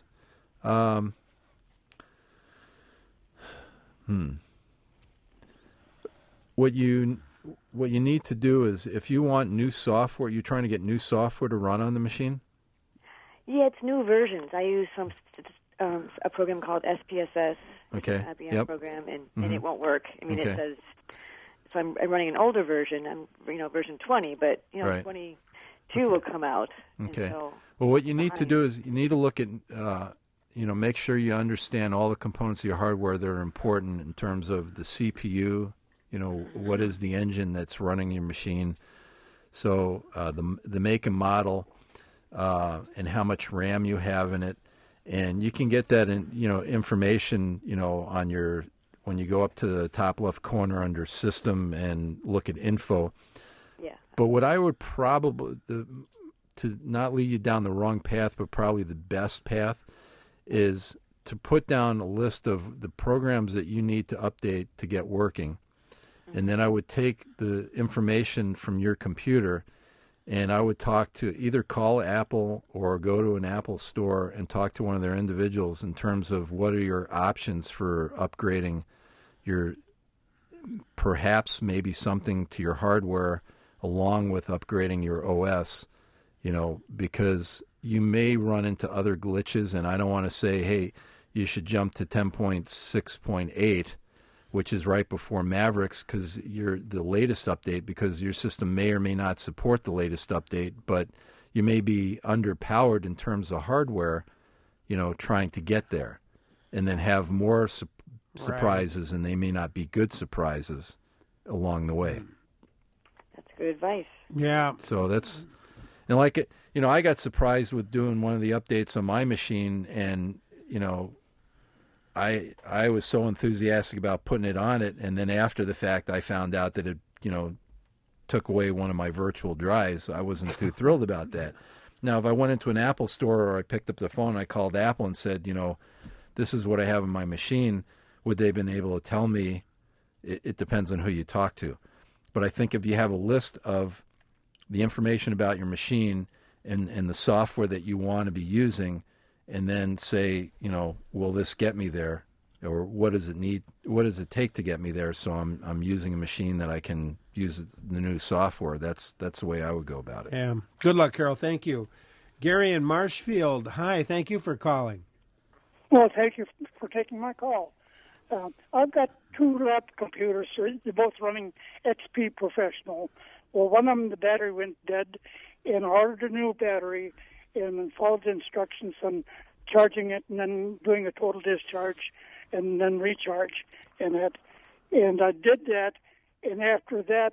What you need to do is, if you want new software, you're trying to get new software to run on the machine? Yeah, it's new versions. I use a program called SPSS, okay. An IBM program, and it won't work. I mean, It says, so I'm running an older version. I'm version 20, but right. 22 will come out. Okay. Well, what you need to do is you need to look at, make sure you understand all the components of your hardware that are important in terms of the CPU. What is the engine that's running your machine? So the make and model. And how much RAM you have in it, and you can get that information on your, when you go up to the top left corner under System and look at Info. Yeah. But what I would probably, to not lead you down the wrong path, but probably the best path, is to put down a list of the programs that you need to update to get working, and then I would take the information from your computer. And I would either call Apple or go to an Apple store and talk to one of their individuals in terms of what are your options for upgrading perhaps maybe something to your hardware along with upgrading your OS, because you may run into other glitches. And I don't want to say, hey, you should jump to 10.6.8, which is right before Mavericks, because you're the latest update, because your system may or may not support the latest update, but you may be underpowered in terms of hardware, trying to get there, and then have more surprises, and they may not be good surprises along the way. That's good advice. Yeah. So that's, and I got surprised with doing one of the updates on my machine, and, I was so enthusiastic about putting it on it, and then after the fact, I found out that it, took away one of my virtual drives. I wasn't too thrilled about that. Now, if I went into an Apple store or I picked up the phone, I called Apple and said, this is what I have on my machine, would they have been able to tell me? It depends on who you talk to. But I think if you have a list of the information about your machine and the software that you want to be using, and then say, will this get me there, or what does it need? What does it take to get me there? So I'm using a machine that I can use the new software. That's the way I would go about it. Yeah. Good luck, Carol. Thank you, Gary in Marshfield. Hi. Thank you for calling. Well, thank you for taking my call. I've got two laptop computers. They're both running XP Professional. Well, one of them, the battery went dead, and I ordered a new battery and followed the instructions on charging it and then doing a total discharge and then recharge and that. And I did that, and after that,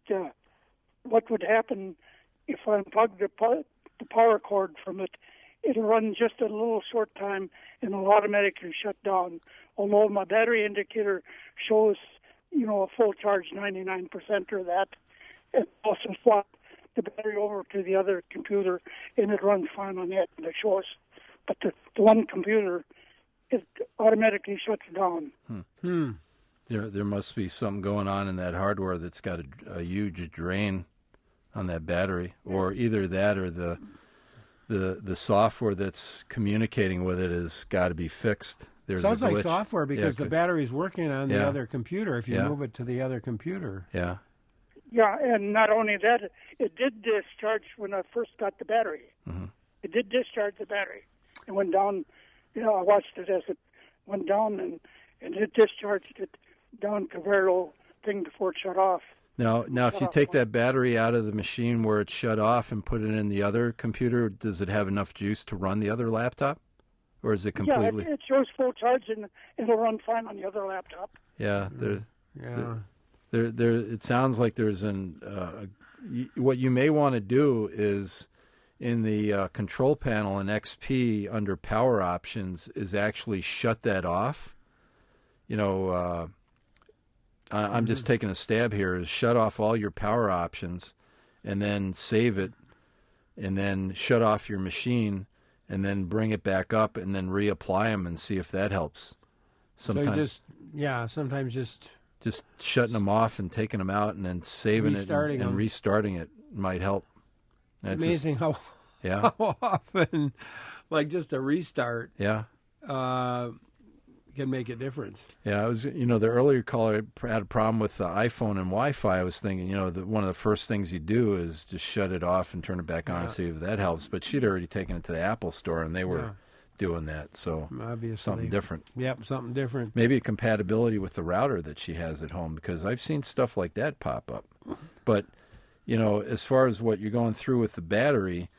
what would happen if I unplugged the power cord from it, it'll run just a little short time and it'll automatically shut down. Although my battery indicator shows, a full charge, 99% or that, it also swap the battery over to the other computer, and it runs fine on that, and it shows. But the one computer, it automatically shuts down. There must be something going on in that hardware that's got a huge drain on that battery, or either that or the software that's communicating with it has got to be fixed. There's Sounds like software, because the battery's working on the Yeah. other computer if you Yeah. move it to the other computer. Yeah. Yeah, and not only that, it did discharge when I first got the battery. Mm-hmm. It did discharge the battery. It went down, I watched it as it went down, and it discharged it down to a very low thing before it shut off. Now, if you take that battery out of the machine where it's shut off and put it in the other computer, does it have enough juice to run the other laptop? or is it completely? Yeah, it shows full charge, and it'll run fine on the other laptop. Yeah, it sounds like there's what you may want to do is in the control panel in XP under power options is actually shut that off. I'm just taking a stab here, is shut off all your power options and then save it and then shut off your machine and then bring it back up and then reapply them and see if that helps. Sometimes just shutting them off and taking them out and then saving it and restarting it might help. It's amazing how often, like just a restart, can make a difference. Yeah, I was, the earlier caller had a problem with the iPhone and Wi-Fi. I was thinking, one of the first things you do is just shut it off and turn it back on and see if that helps. But she'd already taken it to the Apple store and they were doing that. So obviously something different. Yep, something different. Maybe a compatibility with the router that she has at home, because I've seen stuff like that pop up. But, as far as what you're going through with the battery,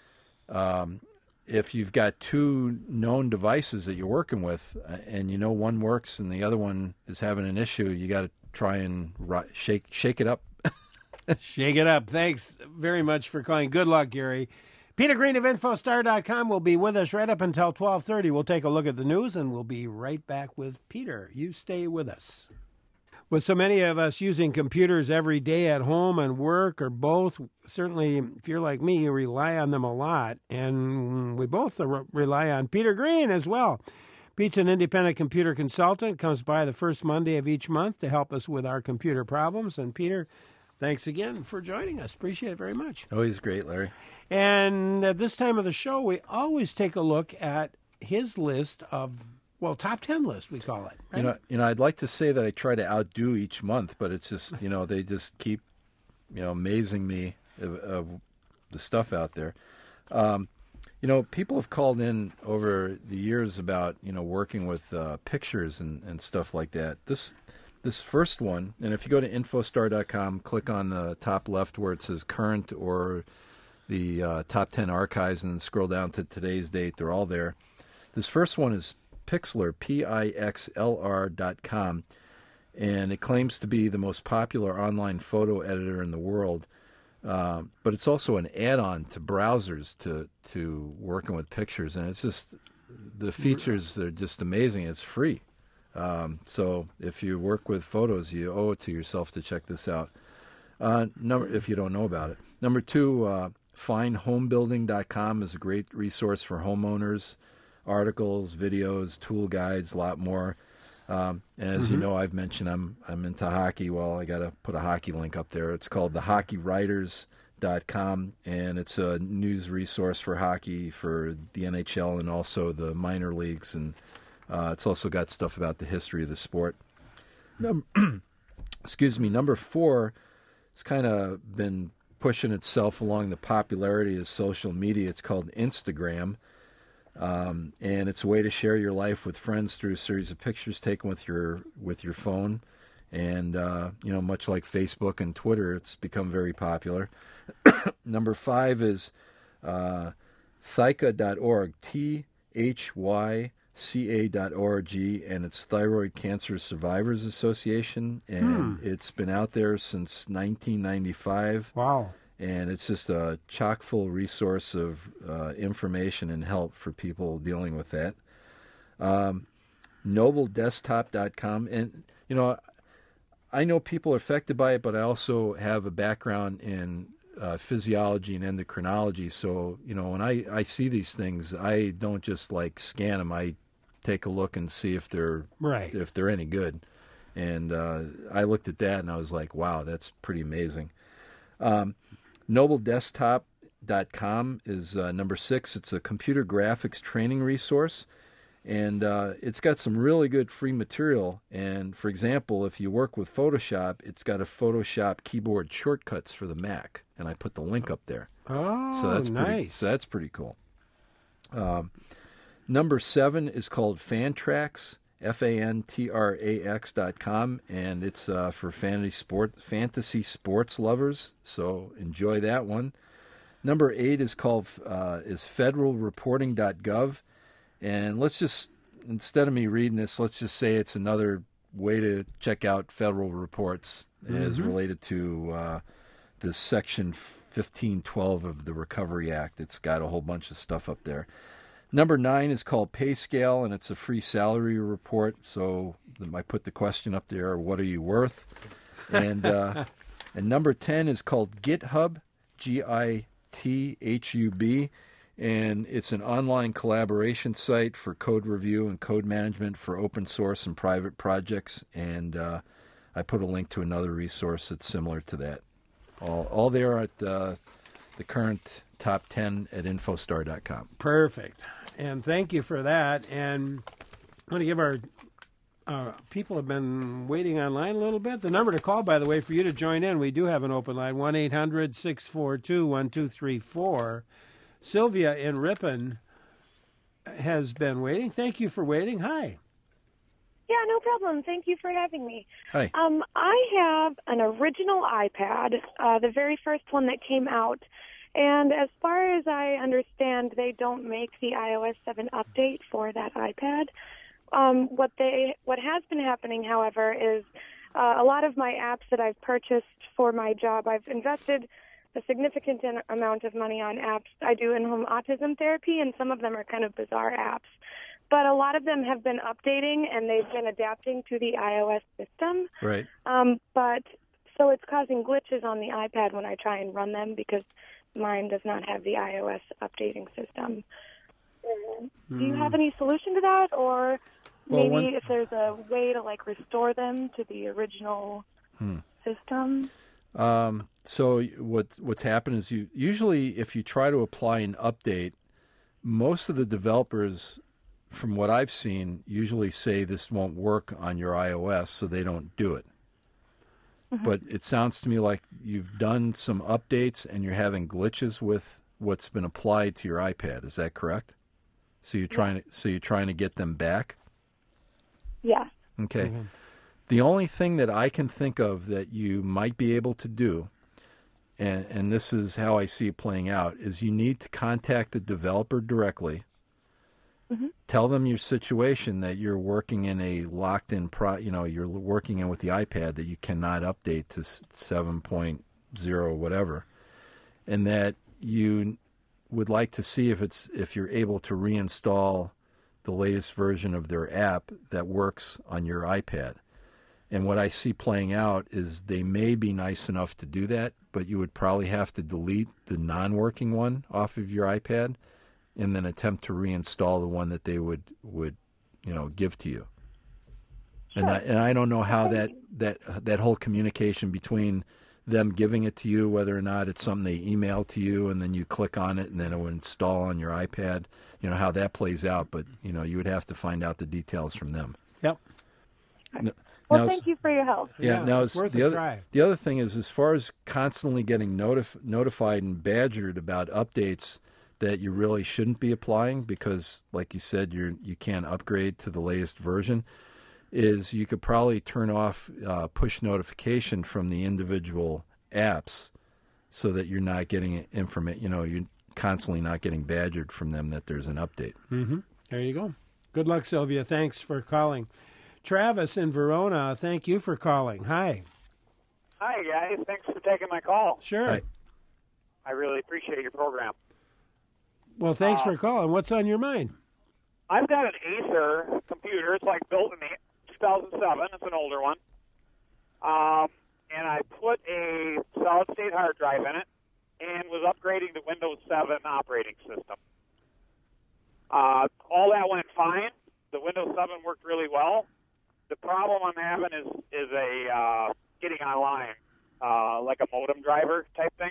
if you've got two known devices that you're working with and one works and the other one is having an issue, you got to try and shake it up. Shake it up. Thanks very much for calling. Good luck, Gary. Peter Green of InfoStar.com will be with us right up until 12:30. We'll take a look at the news, and we'll be right back with Peter. You stay with us. With so many of us using computers every day at home and work or both, certainly if you're like me, you rely on them a lot. And we both rely on Peter Green as well. Pete's an independent computer consultant, comes by the first Monday of each month to help us with our computer problems. And Peter, thanks again for joining us. Appreciate it very much. Always great, Larry. And at this time of the show, we always take a look at his list of, top 10 list, we call it. Right? I'd like to say that I try to outdo each month, but it's just, they just keep, amazing me of the stuff out there. People have called in over the years about, working with pictures and stuff like that. This first one, and if you go to infostar.com, click on the top left where it says current or the top 10 archives, and then scroll down to today's date. They're all there. This first one is Pixlr, Pixlr.com, and it claims to be the most popular online photo editor in the world. But it's also an add-on to browsers to working with pictures, and it's just the features are just amazing. It's free, so if you work with photos, you owe it to yourself to check this out. If you don't know about it. Number 2, FineHomeBuilding.com is a great resource for homeowners. Articles, videos, tool guides, a lot more. And as you know, I've mentioned I'm into hockey. Well, I got to put a hockey link up there. It's called thehockeywriters.com, and it's a news resource for hockey for the NHL and also the minor leagues. And it's also got stuff about the history of the sport. Number 4, it's kind of been pushing itself along the popularity of social media. It's called Instagram. And it's a way to share your life with friends through a series of pictures taken with your phone. And, much like Facebook and Twitter, it's become very popular. Number 5 is Thyca.org, THYCA.org, and it's Thyroid Cancer Survivors Association. And it's been out there since 1995. Wow. And it's just a chock-full resource of information and help for people dealing with that. NobleDesktop.com. And, I know people are affected by it, but I also have a background in physiology and endocrinology. So, when I see these things, I don't just, scan them. I take a look and see if they're any good. And I looked at that, and I was like, wow, that's pretty amazing. NobleDesktop.com is number 6. It's a computer graphics training resource, and it's got some really good free material. And, for example, if you work with Photoshop, it's got a Photoshop keyboard shortcuts for the Mac, and I put the link up there. Oh, so that's nice. That's pretty cool. Number 7 is called Fantrax. Fantrax.com, and it's for fantasy sports lovers, so enjoy that one. Number 8 is called is federalreporting.gov, And let's just, instead of me reading this, let's just say it's another way to check out federal reports as related to this Section 1512 of the Recovery Act. It's got a whole bunch of stuff up there. Number 9 is called Pay Scale, and it's a free salary report. So I put the question up there, what are you worth? And number 10 is called GitHub, GITHUB, and it's an online collaboration site for code review and code management for open source and private projects. And I put a link to another resource that's similar to that. All there at the current top 10 at infostar.com. Perfect. And thank you for that. And I want to give our people have been waiting online a little bit. The number to call, by the way, for you to join in, we do have an open line, 1-800-642-1234. Sylvia in Ripon has been waiting. Thank you for waiting. Hi. Yeah, no problem. Thank you for having me. Hi. I have an original iPad, the very first one that came out. And as far as I understand, they don't make the iOS 7 update for that iPad. What has been happening, however, is a lot of my apps that I've purchased for my job, I've invested a significant amount of money on apps. I do in-home autism therapy, and some of them are kind of bizarre apps. But a lot of them have been updating, and they've been adapting to the iOS system. Right. So it's causing glitches on the iPad when I try and run them because mine does not have the iOS updating system. Do you have any solution to that, or maybe if there's a way to restore them to the original system? So what's happened is usually if you try to apply an update, most of the developers, from what I've seen, usually say this won't work on your iOS, so they don't do it. But it sounds to me like you've done some updates and you're having glitches with what's been applied to your iPad. Is that correct? So you're trying to get them back? Yeah. Okay. The only thing that I can think of that you might be able to do, and this is how I see it playing out, is you need to contact the developer directly. Tell them your situation, that you're working in a locked-in you're working in with the iPad that you cannot update to 7.0 whatever, and that you would like to see if you're able to reinstall the latest version of their app that works on your iPad. And what I see playing out is they may be nice enough to do that, but you would probably have to delete the non-working one off of your iPad and then attempt to reinstall the one that they would give to you. Sure. And I don't know how that whole communication between them giving it to you, whether or not it's something they email to you and then you click on it and then it will install on your iPad, how that plays out. But, you would have to find out the details from them. Yep. Well, thank you for your help. Yeah, now it's worth a try. The other thing is, as far as constantly getting notified and badgered about updates that you really shouldn't be applying because, like you said, you can't upgrade to the latest version, is you could probably turn off push notification from the individual apps so that you're not getting information, you're constantly not getting badgered from them that there's an update. There you go. Good luck, Sylvia. Thanks for calling. Travis in Verona, thank you for calling. Hi. Hi, guys. Thanks for taking my call. Sure. Hi. I really appreciate your program. Well, thanks for calling. What's on your mind? I've got an Acer computer. It's built in 2007. It's an older one. And I put a solid-state hard drive in it and was upgrading to Windows 7 operating system. All that went fine. The Windows 7 worked really well. The problem I'm having is a getting online, like a modem driver type thing.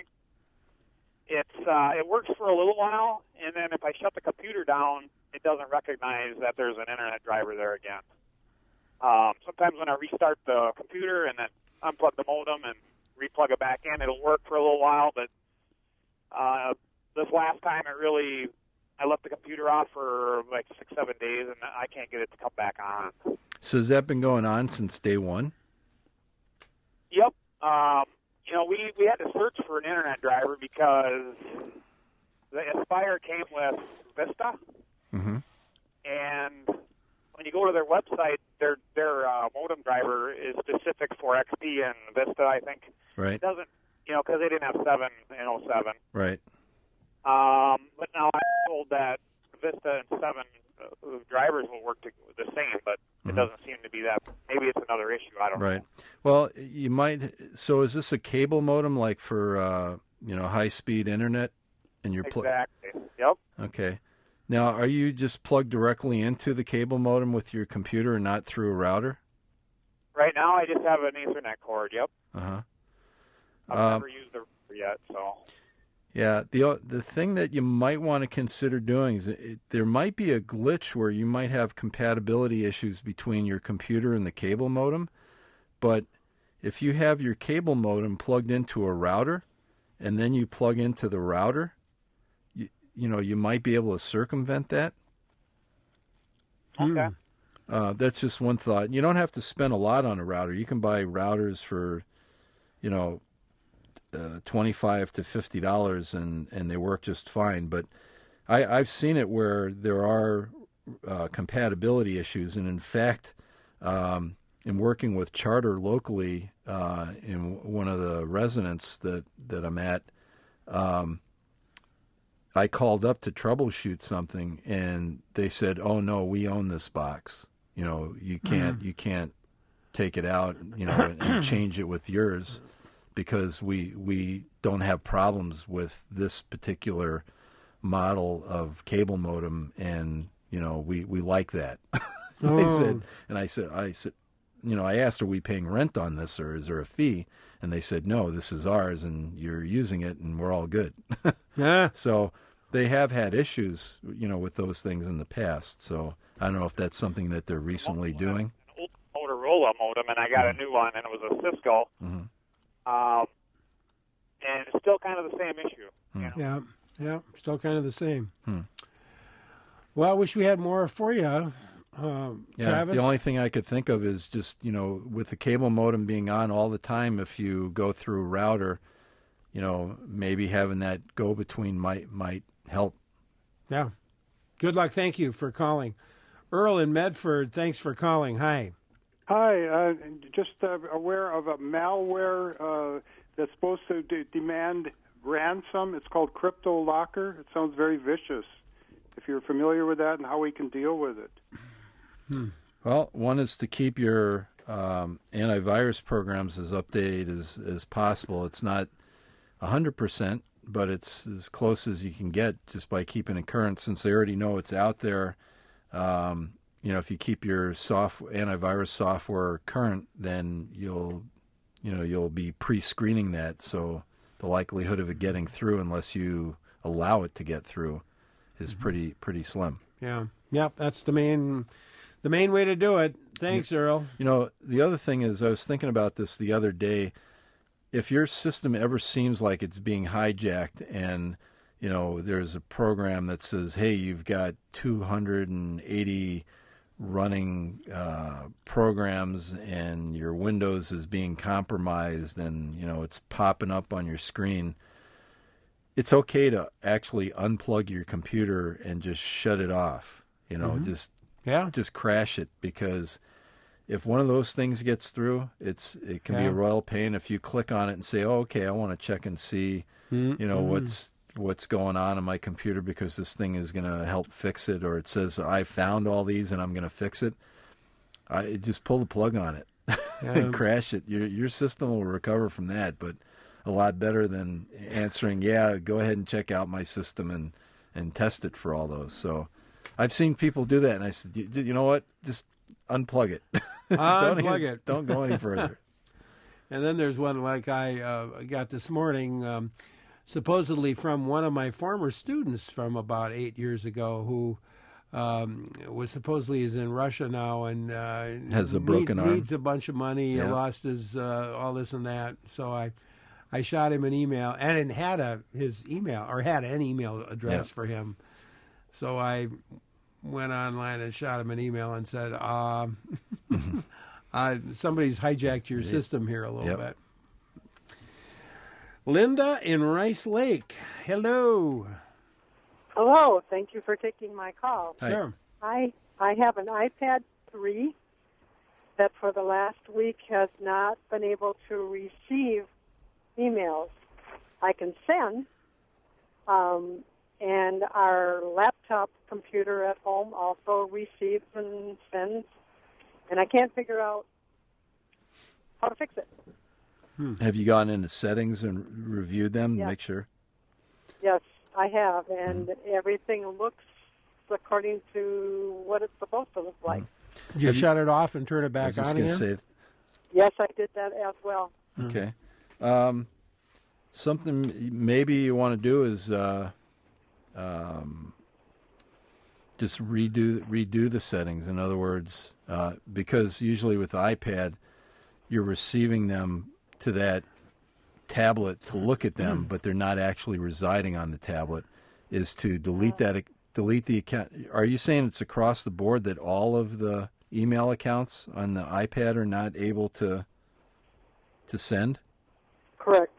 It works for a little while, and then if I shut the computer down, it doesn't recognize that there's an internet driver there again. Sometimes when I restart the computer and then unplug the modem and replug it back in, it'll work for a little while, but this last time I left the computer off for 6-7 days, and I can't get it to come back on. So has that been going on since day one? Yep. We had to search for an internet driver because the Aspire came with Vista. and when you go to their website, their modem driver is specific for XP and Vista, I think. Right. It doesn't, because they didn't have 7 in 07. Right. But now I'm told that Vista and 7 drivers will work the same, but it doesn't seem to be that. Maybe it's another issue. I don't know. Right. Well, you might. So is this a cable modem, like for high-speed internet? And you're exactly. Yep. Okay. Now, are you just plugged directly into the cable modem with your computer and not through a router? Right now, I just have an Ethernet cord. Yep. I've never used the router yet, so. Yeah, the thing that you might want to consider doing is there might be a glitch where you might have compatibility issues between your computer and the cable modem, but if you have your cable modem plugged into a router and then you plug into the router, you might be able to circumvent that. Okay. That's just one thought. You don't have to spend a lot on a router. You can buy routers for, $25 to $50, and they work just fine. But I've seen it where there are compatibility issues, and in fact, in working with Charter locally in one of the residences that I'm at, I called up to troubleshoot something, and they said, "Oh no, we own this box. You can't take it out, and change it with yours." Because we don't have problems with this particular model of cable modem, and we like that. I said, I asked, are we paying rent on this, or is there a fee? And they said, no, this is ours, and you're using it, and we're all good. Yeah. So they have had issues, with those things in the past. So I don't know if that's something that they're recently doing. An old Motorola modem, and I got a new one, and it was a Cisco. Mm-hmm. And it's still kind of the same issue. Yeah, still kind of the same. Well, I wish we had more for you, Travis. The only thing I could think of is just, with the cable modem being on all the time, if you go through a router, maybe having that go-between might help. Yeah. Good luck. Thank you for calling. Earl in Medford, thanks for calling. Hi. Hi, just aware of a malware that's supposed to demand ransom. It's called CryptoLocker. It sounds very vicious. If you're familiar with that and how we can deal with it. Well, one is to keep your antivirus programs as updated as possible. It's not 100%, but it's as close as you can get just by keeping it current, since they already know it's out there. If you keep your antivirus software current, then you'll be pre-screening that, so the likelihood of it getting through, unless you allow it to get through, is pretty slim. Yeah. Yep. That's the main way to do it. Thanks, Earl. The other thing is, I was thinking about this the other day. If your system ever seems like it's being hijacked, and there's a program that says, "Hey, you've got 280 running programs, and your Windows is being compromised," and it's popping up on your screen, it's okay to actually unplug your computer and just shut it off. Just crash it, because if one of those things gets through, it can be a royal pain. If you click on it and say, "Oh, okay, I want to check and see, what's going on my computer, because this thing is going to help fix it," or it says, "I found all these and I'm going to fix it," just pull the plug on it and crash it. Your system will recover from that, but a lot better than answering, go ahead and check out my system and test it for all those. So I've seen people do that, and I said, you know what? Just unplug it. Unplug it. Don't go any further. And then there's one like I got this morning, supposedly from one of my former students from about 8 years ago, who was supposedly is in Russia now and has a broken arm, needs a bunch of money, lost his all this and that. So I shot him an email, and had an email address for him. So I went online and shot him an email and said, somebody's hijacked your system here a little bit. Linda in Rice Lake. Hello. Hello. Thank you for taking my call. Hi. Sure. I have an iPad 3 that for the last week has not been able to receive emails. I can send, and our laptop computer at home also receives and sends, and I can't figure out how to fix it. Have you gone into settings and reviewed them to Yes. make sure? Yes, I have, and everything looks according to what it's supposed to look like. Did you shut it off and turn it back on again? Say, Yes, I did that as well. okay. Something maybe you want to do is just redo the settings. In other words, because usually with the iPad, you're receiving them to that tablet to look at them, but they're not actually residing on the tablet. Is to delete the account. Are you saying it's across the board that all of the email accounts on the iPad are not able to send? Correct.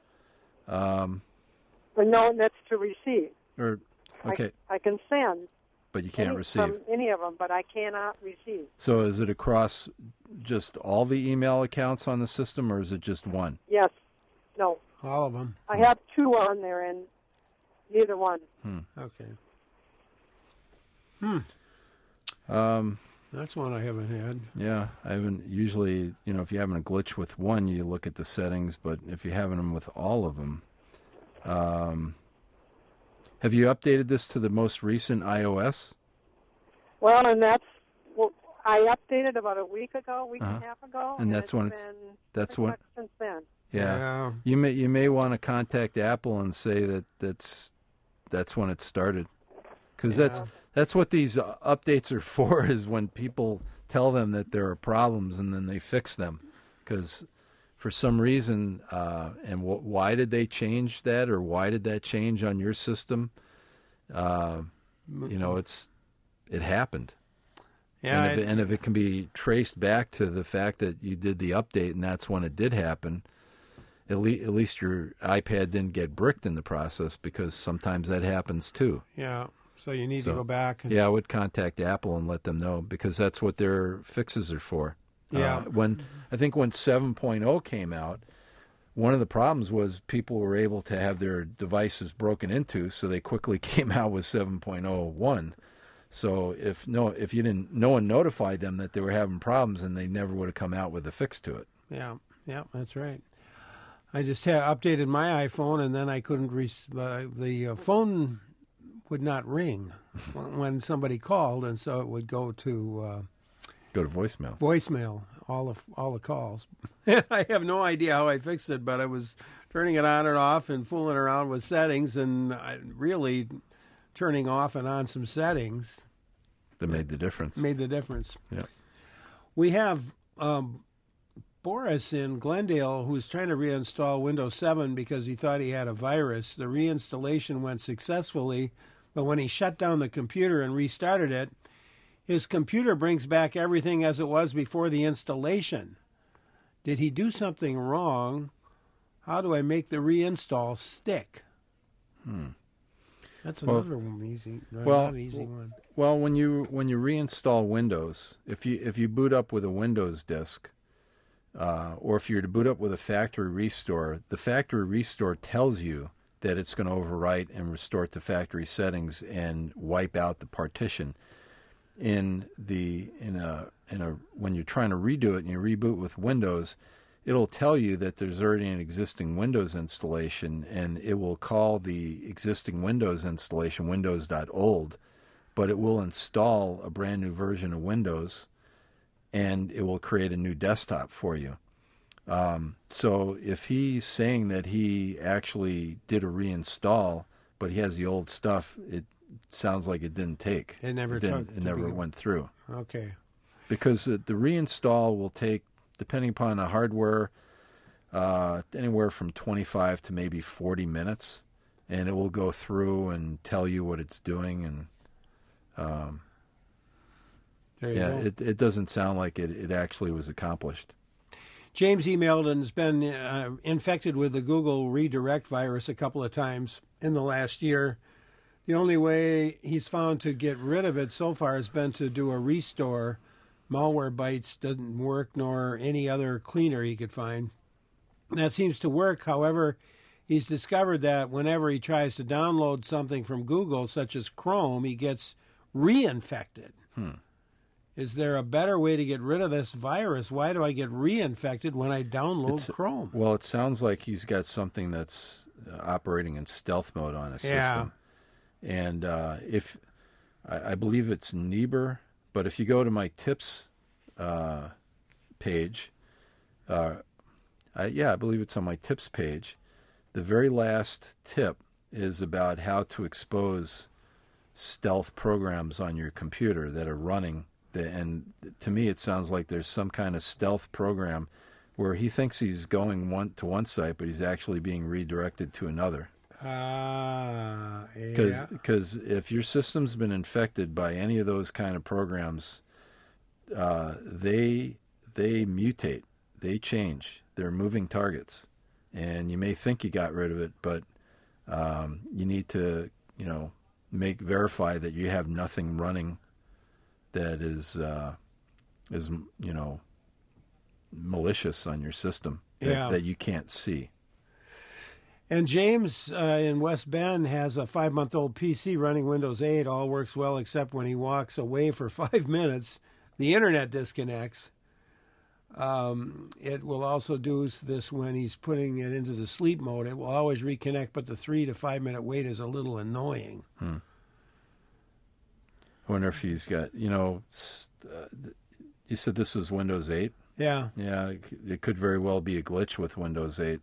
But no, that's to receive. Or okay, I can send, but you can't receive from any of them, but I cannot receive. So is it across just all the email accounts on the system, or is it just one? Yes. No. All of them. I have two on there, and neither one. Okay. That's one I haven't had. Yeah, I haven't. Usually, if you're having a glitch with one, you look at the settings, but if you're having them with all of them, have you updated this to the most recent iOS? Well, and I updated about a week and a half ago, and that's when that's what since then. Yeah. You may want to contact Apple and say that's when it started, because that's what these updates are for, is when people tell them that there are problems and then they fix them. Because for some reason, why did they change that, or why did that change on your system? It happened. Yeah, and if it can be traced back to the fact that you did the update and that's when it did happen, at least your iPad didn't get bricked in the process, because sometimes that happens too. Yeah. So you need to go back. I would contact Apple and let them know, because that's what their fixes are for. Yeah. When 7.0 came out, one of the problems was people were able to have their devices broken into, so they quickly came out with 7.01. So if no one notified them that they were having problems, and they never would have come out with a fix to it. Yeah, that's right. I just updated my iPhone, and then I couldn't the phone would not ring when somebody called, and so it would go to voicemail. Voicemail, all the calls. I have no idea how I fixed it, but I was turning it on and off and fooling around with settings, and really turning off and on some settings that made the difference. Yeah. We have Boris in Glendale, who's trying to reinstall Windows 7 because he thought he had a virus. The reinstallation went successfully, but when he shut down the computer and restarted it, his computer brings back everything as it was before the installation. Did he do something wrong? How do I make the reinstall stick? That's another easy one. Well, when you reinstall Windows, if you boot up with a Windows disk, or if you're to boot up with a factory restore, the factory restore tells you that it's going to overwrite and restore to factory settings and wipe out the partition. When you're trying to redo it and you reboot with Windows, it'll tell you that there's already an existing Windows installation, and it will call the existing Windows installation Windows.old, but it will install a brand new version of Windows, and it will create a new desktop for you. So if he's saying that he actually did a reinstall, but he has the old stuff, it sounds like it didn't take. It never went through. Okay. Because the reinstall will take, depending upon the hardware, anywhere from 25 to maybe 40 minutes, and it will go through and tell you what it's doing. And it doesn't sound like it actually was accomplished. James emailed and has been infected with the Google redirect virus a couple of times in the last year. The only way he's found to get rid of it so far has been to do a restore. Malwarebytes doesn't work, nor any other cleaner he could find. That seems to work. However, he's discovered that whenever he tries to download something from Google, such as Chrome, he gets reinfected. Is there a better way to get rid of this virus? Why do I get reinfected when I download Chrome? Well, it sounds like he's got something that's operating in stealth mode on his system. And if I believe it's Niebuhr, but if you go to my tips page, I believe it's on my tips page. The very last tip is about how to expose stealth programs on your computer that are running. And to me, it sounds like there's some kind of stealth program where he thinks he's going to one site, but he's actually being redirected to another. Because if your system's been infected by any of those kind of programs, they mutate, they change, they're moving targets, and you may think you got rid of it, but you need to, verify that you have nothing running that is malicious on your system that you can't see. And James in West Bend has a 5-month-old PC running Windows 8. All works well except when he walks away for 5 minutes. The internet disconnects. It will also do this when he's putting it into the sleep mode. It will always reconnect, but the 3 to 5 minute wait is a little annoying. I wonder if he's got, you said this was Windows 8? Yeah. Yeah, it could very well be a glitch with Windows 8.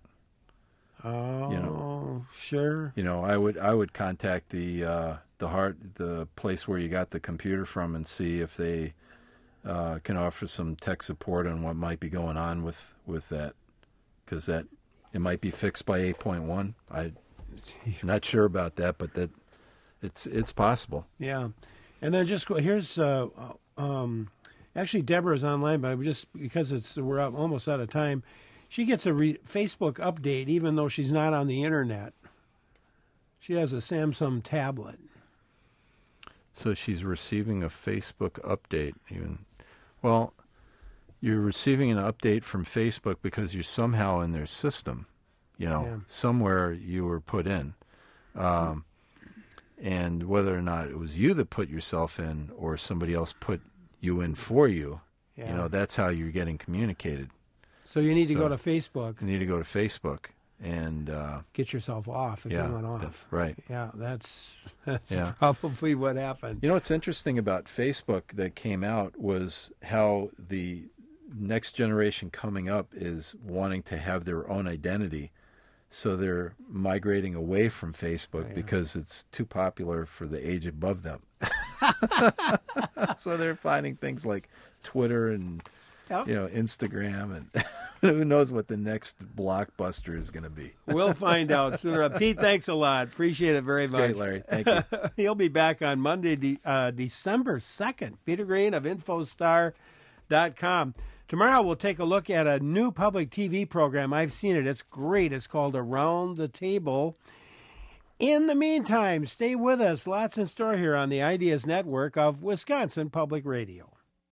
Oh, sure. I would contact the place where you got the computer from and see if they can offer some tech support on what might be going on with that, because it might be fixed by 8.1. I'm not sure about that, but that it's possible. Yeah, and then here's actually Deborah's online, but because we're almost out of time. She gets a Facebook update even though she's not on the internet. She has a Samsung tablet. So she's receiving a Facebook update even. Well, you're receiving an update from Facebook because you're somehow in their system. Somewhere you were put in. And whether or not it was you that put yourself in or somebody else put you in for you, that's how you're getting communicated. So you need to go to Facebook. You need to go to Facebook and get yourself off if you want off. Right. Yeah, that's probably what happened. What's interesting about Facebook that came out was how the next generation coming up is wanting to have their own identity. So they're migrating away from Facebook because it's too popular for the age above them. So they're finding things like Twitter and Instagram, and who knows what the next blockbuster is going to be. We'll find out sooner. Pete, thanks a lot. Appreciate it very much. Great, Larry. Thank you. He'll be back on Monday, December 2nd. Peter Green of Infostar.com. Tomorrow we'll take a look at a new public TV program. I've seen it. It's great. It's called Around the Table. In the meantime, stay with us. Lots in store here on the Ideas Network of Wisconsin Public Radio.